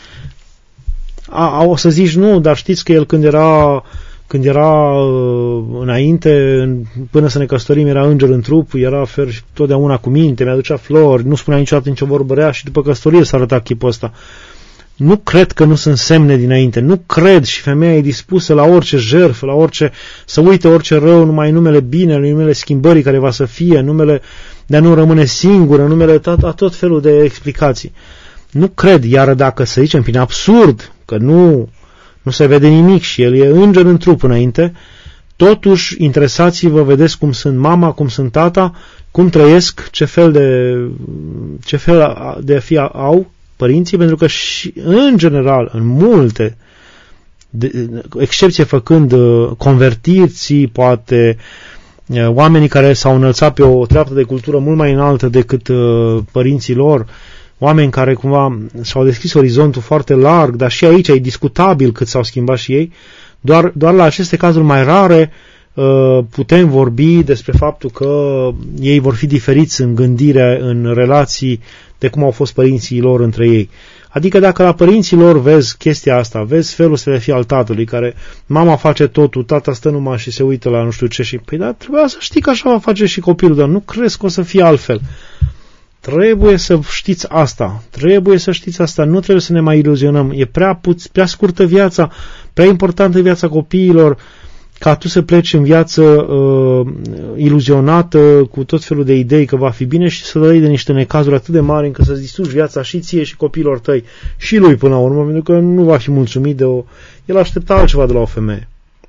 A: A, a, o să zici nu, dar știți că el când era, când era uh, înainte, până să ne căsătorim, era înger în trup, era fer totdeauna cu minte, mi-aducea flori, nu spunea niciodată nicio vorbă rea și după căsătorie s-a arătat chipul ăsta. Nu cred că nu sunt semne dinainte, nu cred și femeia e dispusă la orice jertfă, la orice, să uite orice rău, numai în numele binelui, în numele schimbării care va să fie, în numele de a nu rămâne singură, în numele tot, a tot felul de explicații. Nu cred, iar dacă să zicem prin absurd, că nu, nu se vede nimic și el e înger în trup înainte, totuși interesați-vă, vedeți cum sunt mama, cum sunt tata, cum trăiesc, ce fel de, ce fel de a fi au părinții, pentru că și în general, în multe, de, excepție făcând convertiții, poate oamenii care s-au înălțat pe o treaptă de cultură mult mai înaltă decât părinții lor, oameni care cumva și-au deschis orizontul foarte larg, dar și aici e discutabil cât s-au schimbat și ei, doar, doar la aceste cazuri mai rare putem vorbi despre faptul că ei vor fi diferiți în gândire, în relații, de cum au fost părinții lor între ei. Adică dacă la părinții lor vezi chestia asta, vezi felul ăsta de fi al tatălui, care mama face totul, tata stă numai și se uită la nu știu ce și, păi da, trebuia să știi că așa va face și copilul, dar nu crezi că o să fie altfel. Trebuie să știți asta, trebuie să știți asta, nu trebuie să ne mai iluzionăm, e prea, puț, prea scurtă viața, prea importantă viața copiilor, ca tu să pleci în viață uh, iluzionată cu tot felul de idei că va fi bine și să dai de niște necazuri atât de mari încât să-ți distrugi viața și ție și copiilor tăi și lui până la urmă, pentru că nu va fi mulțumit de o... El aștepta altceva de la o femeie.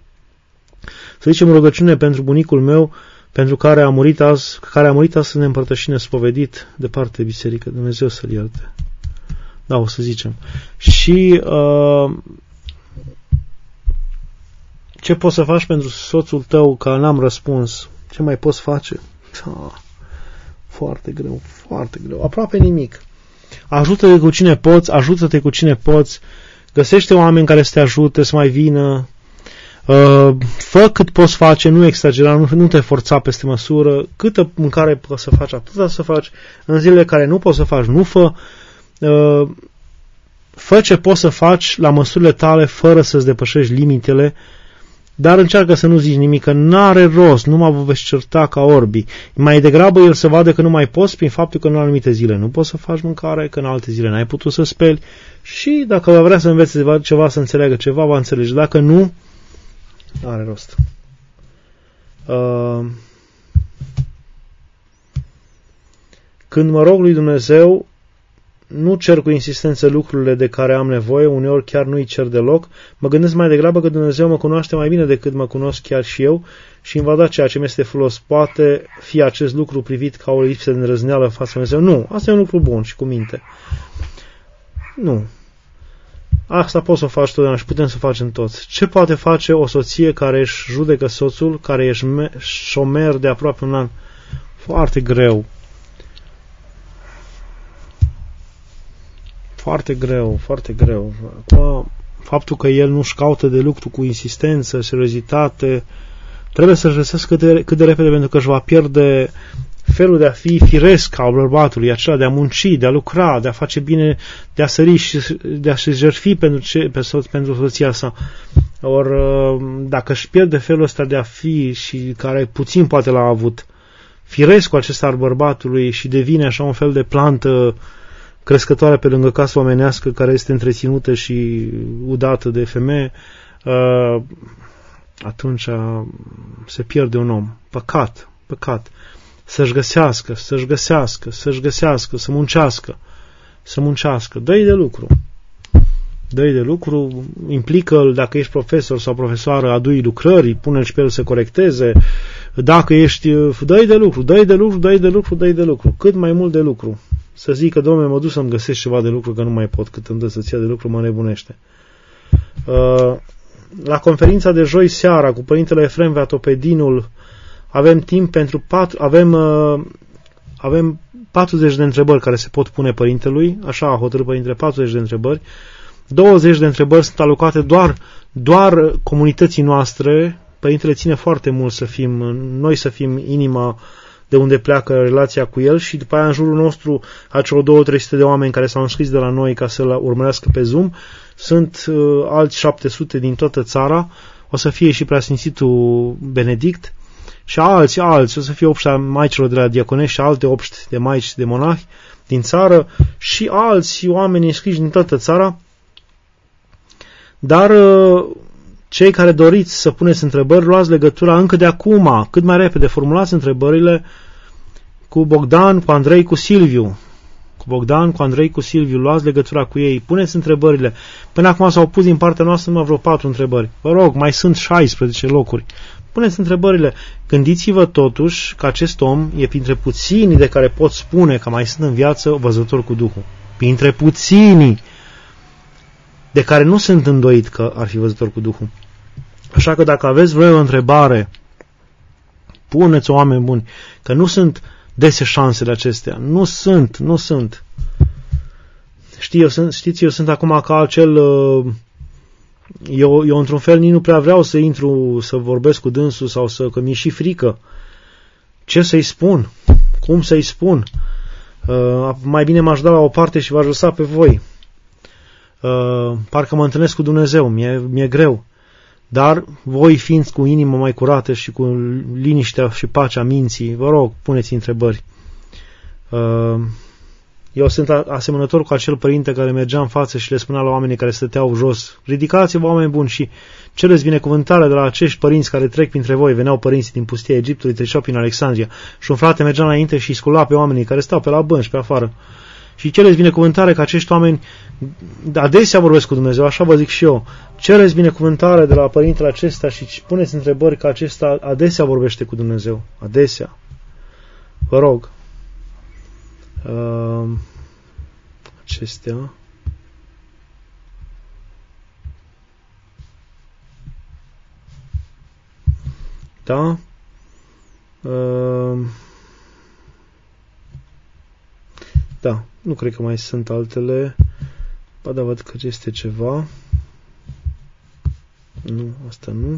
A: Să zicem rugăciune pentru bunicul meu, pentru care a murit azi, care a murit azi să ne împărtășine spovedit de parte de biserică. Dumnezeu să-l ierte. Da, o să zicem. Și uh, ce poți să faci pentru soțul tău că n-am răspuns? Ce mai poți face? Ah, foarte greu, foarte greu. Aproape nimic. Ajută-te cu cine poți, ajută-te cu cine poți, găsește oameni care să te ajute, să mai vină. Uh, fă cât poți face, nu exagera, nu, nu te forța peste măsură, câtă mâncare poți să faci, atâta să faci, în zilele care nu poți să faci, nu fă, uh, fă ce poți să faci la măsurile tale, fără să-ți depășești limitele, dar încearcă să nu zici nimic, că n-are rost, nu mă veți certa ca orbi. Mai degrabă el să vadă că nu mai poți prin faptul că în anumite zile nu poți să faci mâncare, că în alte zile n-ai putut să speli și dacă va vrea să învețe ceva, să înțeleagă ceva, va înțelege. Dacă nu, are rost. Uh, când mă rog lui Dumnezeu, nu cer cu insistență lucrurile de care am nevoie, uneori chiar nu îi cer deloc, mă gândesc mai degrabă că Dumnezeu mă cunoaște mai bine decât mă cunosc chiar și eu și îmi va da ceea ce mi este folos. Poate fi acest lucru privit ca o lipsă de îndrăzneală față de Dumnezeu? Nu, asta e un lucru bun și cu minte. Nu. Asta poți să o faci totdeauna și putem să o facem toți. Ce poate face o soție care își judecă soțul, care e șomer de aproape un an? Foarte greu. Foarte greu, foarte greu. Acum, faptul că el nu-și caută de lucru cu insistență, seriozitate, trebuie să-și găsească cât de, cât de repede, pentru că își va pierde felul de a fi firesc al bărbatului, acela de a munci, de a lucra, de a face bine, de a sări și de a se jertfi pentru, ce, pe soț, pentru soția sa. Or, dacă își pierde felul ăsta de a fi și care puțin poate l-a avut, firescul acesta al bărbatului și devine așa un fel de plantă crescătoare pe lângă casa omenească care este întreținută și udată de femeie, atunci se pierde un om. Păcat, păcat. Să-și găsească, să-și găsească, să-și găsească, să muncească, să muncească. Dă-i de lucru. Dă-i de lucru, implică, dacă ești profesor sau profesoară, adu-i lucrări, pune-l și pe el să corecteze. Dacă ești, dă-i de lucru, dă-i de lucru, dă-i de lucru, dă-i de lucru. Cât mai mult de lucru. Să zică, dom'le, mă duc să-mi găsesc ceva de lucru, că nu mai pot, cât îmi dă să-ți ia de lucru, mă nebunește. La conferința de joi seara cu părintele Efrem Vatopedinul avem timp pentru patru, avem, avem patruzeci de întrebări care se pot pune părintelui, așa a hotărât părintele, patruzeci de întrebări. douăzeci de întrebări sunt alocate doar, doar comunității noastre. Părintele ține foarte mult să fim, noi să fim inima de unde pleacă relația cu el și după aia în jurul nostru a celor două trei sute de oameni care s-au înscris de la noi ca să-l urmărească pe Zoom, sunt uh, alți șapte sute din toată țara, o să fie și preasfințitul Benedict și alți, alți, o să fie obștea maicilor de la diaconești și alte obști de maici de monahi din țară și alți oameni înscriși din toată țara, dar uh, cei care doriți să puneți întrebări, luați legătura încă de acum, cât mai repede, formulați întrebările cu Bogdan, cu Andrei, cu Silviu. Cu Bogdan, cu Andrei, cu Silviu, luați legătura cu ei, puneți întrebările. Până acum s-au pus din partea noastră numai vreo patru întrebări. Vă rog, mai sunt șaisprezece locuri. Puneți întrebările. Gândiți-vă totuși că acest om e printre puținii de care pot spune că mai sunt în viață văzător cu Duhul. Printre puținii de care nu sunt îndoit că ar fi văzător cu Duhul. Așa că dacă aveți vreo întrebare, puneți-o, oameni buni, că nu sunt dese șansele acestea. Nu sunt, nu sunt. Știi, eu sunt, știți, eu sunt acum ca acel... Eu, eu într-un fel nici nu prea vreau să intru, să vorbesc cu dânsul sau să... că mi-e și frică. Ce să-i spun? Cum să-i spun? Uh, mai bine m-aș da la o parte și v-aș lăsa pe voi. Uh, parcă mă întâlnesc cu Dumnezeu, mi-e, mi-e greu. Dar voi fiind cu inimă mai curată și cu liniștea și pacea minții, vă rog, puneți întrebări. Uh, eu sunt asemănător cu acel părinte care mergea în față și le spunea la oamenii care stăteau jos, ridicați-vă, oameni buni, și cereți binecuvântare de la acești părinți care trec printre voi. Veneau părinții din pustia Egiptului, treceau prin Alexandria și un frate mergea înainte și scula pe oamenii care stau pe la bănci, pe afară. Și cereți binecuvântare că acești oameni adesea vorbesc cu Dumnezeu, așa vă zic și eu. Cereți binecuvântare de la părintele acesta și puneți întrebări că acesta adesea vorbește cu Dumnezeu. Adesea. Vă rog. Uh, acestea. Da. Uh, da. Nu cred că mai sunt altele. Ba da, văd că este ceva. Nu, asta nu.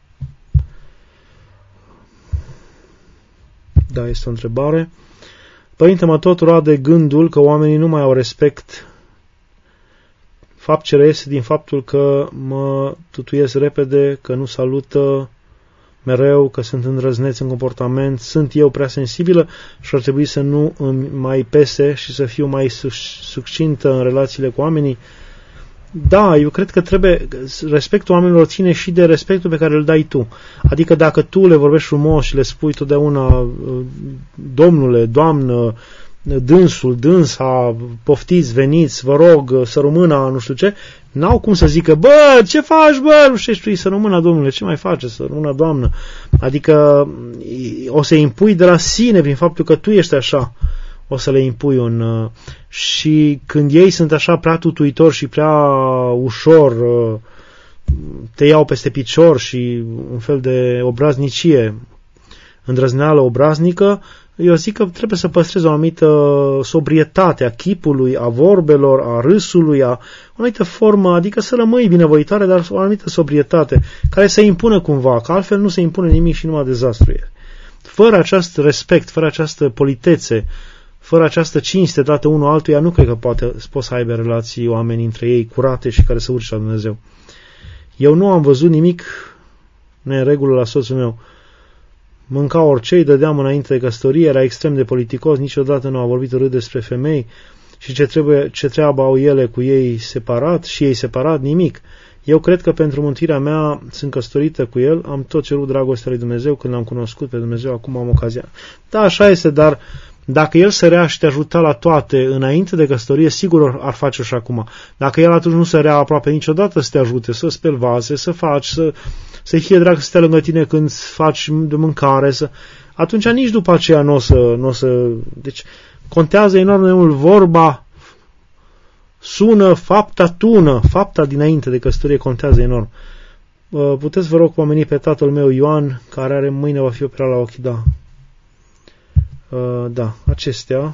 A: Da, este o întrebare. Părinte, mă tot roade gândul că oamenii nu mai au respect. Fapt ce reiese din faptul că mă tutuiesc repede, că nu salută mereu, că sunt îndrăzneți în comportament. Sunt eu prea sensibilă și ar trebui să nu îmi mai pese și să fiu mai succintă în relațiile cu oamenii. Da, eu cred că trebuie, respectul oamenilor ține și de respectul pe care îl dai tu. Adică dacă tu le vorbești frumos și le spui totdeauna domnule, doamnă, dânsul, dânsa, poftiți, veniți, vă rog, să rămână, nu știu ce, n-au cum să zică, bă, ce faci, bă, nu știu, să rămână, domnule, ce mai face, să rămână, doamnă. Adică o să impui de la sine, prin faptul că tu ești așa, o să le impui un... Și când ei sunt așa prea tutuitori și prea ușor, te iau peste picior și un fel de obraznicie, îndrăzneală obraznică, eu zic că trebuie să păstrezi o anumită sobrietate a chipului, a vorbelor, a râsului, a, o anumită formă, adică să rămâi binevoitoare, dar o anumită sobrietate, care să impună cumva, că altfel nu se impune nimic și numai dezastru e. Fără acest respect, fără această politețe, fără această cinste dată unul altuia, nu cred că poate, poți să aibă relații oamenii între ei curate și care să urce la Dumnezeu. Eu nu am văzut nimic neregulă la soțul meu. Mânca orice, îi dădeam înainte de căsătorie, era extrem de politicos, niciodată nu a vorbit urât despre femei și ce, trebuie, ce treabă au ele cu ei separat și ei separat, nimic. Eu cred că pentru mântuirea mea sunt căsătorită cu el, am tot cerut dragostea lui Dumnezeu când l-am cunoscut pe Dumnezeu, acum am ocazia. Da, așa este, dar dacă el sărea și te ajuta la toate înainte de căsătorie, sigur ar face și acum. Dacă el atunci nu sărea aproape niciodată să te ajute, să speli vase, să faci, să, să-i fie drag să stea lângă tine când faci de mâncare, să... atunci nici după aceea nu o să, n-o să... Deci contează enorm de mult vorba, sună, fapta tună, fapta dinainte de căsătorie contează enorm. Puteți vă rog pomeni pe tatăl meu Ioan, care are mâine va fi operat la ochi, da. Uh, da, acestea.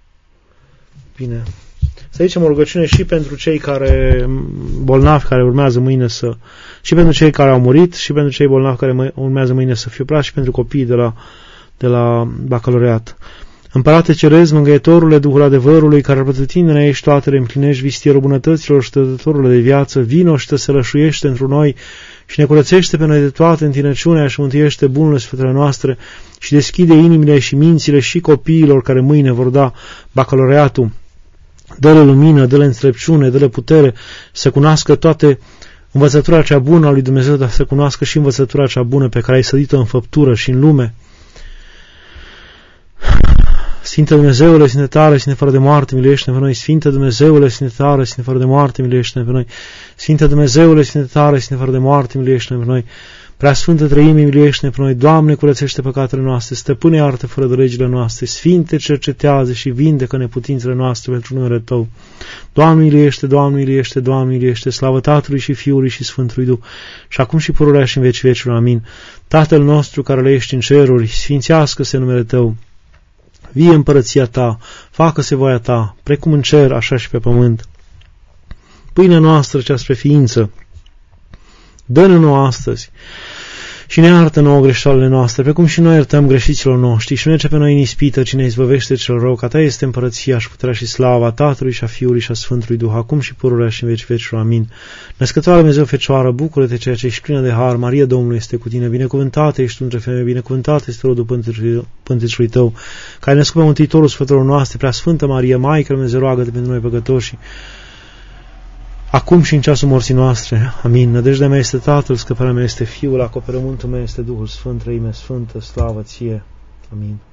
A: Bine. Să zicem o rugăciune și pentru cei care bolnavi care urmează mâine să... și pentru cei care au murit, și pentru cei bolnavi care urmează mâine să fie operați, și pentru copiii de la, de la bacalaureat. Împărate Ceresc, Mângâietorule, Duhul adevărului, care răpătătindene ești toate, le împlinești vistierul bunătăților și tătătorule de viață, vino și te sălășuiește într noi și ne curățește pe noi de toate întinăciunea și mântuiește bunurile sfântele noastre și deschide inimile și mințile și copiilor care mâine vor da bacalaureatul. Dă-le lumină, dă-le înțelepciune, dă-le putere să cunoască toate învățătura cea bună a lui Dumnezeu, dar să cunoască și învățătura cea bună pe care ai sădit-o în făptură și în lume. Sfinte Dumnezeule, Sfinte tare, Sfinte fără de moarte, miluiește-ne pe noi. Sfinte Dumnezeule, Sfinte tare, Sfinte fără de moarte, miluiește-ne pe noi. Sfinte Dumnezeule, Sfinte tare, Sfinte fără de moarte, miluiește-ne pe noi. Prea Sfântă Treime, miluiește-ne pe noi. Doamne, curățește păcatele noastre, Stăpâne, iartă fără de legile noastre. Sfinte, cercetează și vindecă neputințele noastre pentru numele Tău. Doamne, miluiește, Doamne, miluiește, Doamne, miluiește, slavă Tatălui și Fiului și Sfântului Duh, și acum și pururea și în vecii vecilor. Amin. Tatăl nostru care le ești în ceruri, sfințească-se numele Tău. Vie împărăția Ta, facă-se voia Ta, precum în cer, așa și pe pământ. Pâinea noastră cea spre ființă, dă-ne nouă astăzi și ne iartă nouă greșelile noastre, precum și noi iertăm greșiților noștri, și nu ne pe noi în ispită, ci ne izbăvește cel rău, că Ta este împărăția și puterea și slava Tatălui și a Fiului și a Sfântului Duh, acum și pururea și în veci vecilor. Amin. Născătoare Dumnezeu Fecioară, bucură-te ceea ce ești plină de har, Maria Domnului este cu tine, binecuvântată ești tu între femei, binecuvântat este rodul pântecului Tău, care ai născut pe Mântuitorul sufletelor noastre, prea Sfântă Maria, Maică lui Dumnezeu, roagă-te pentru noi păcătoși, acum și în ceasul morții noastre. Amin. Nădejdea mea este Tatăl, scăparea mea este Fiul, acoperământul meu este Duhul Sfânt, Trăimea Sfântă, slavă Ție. Amin.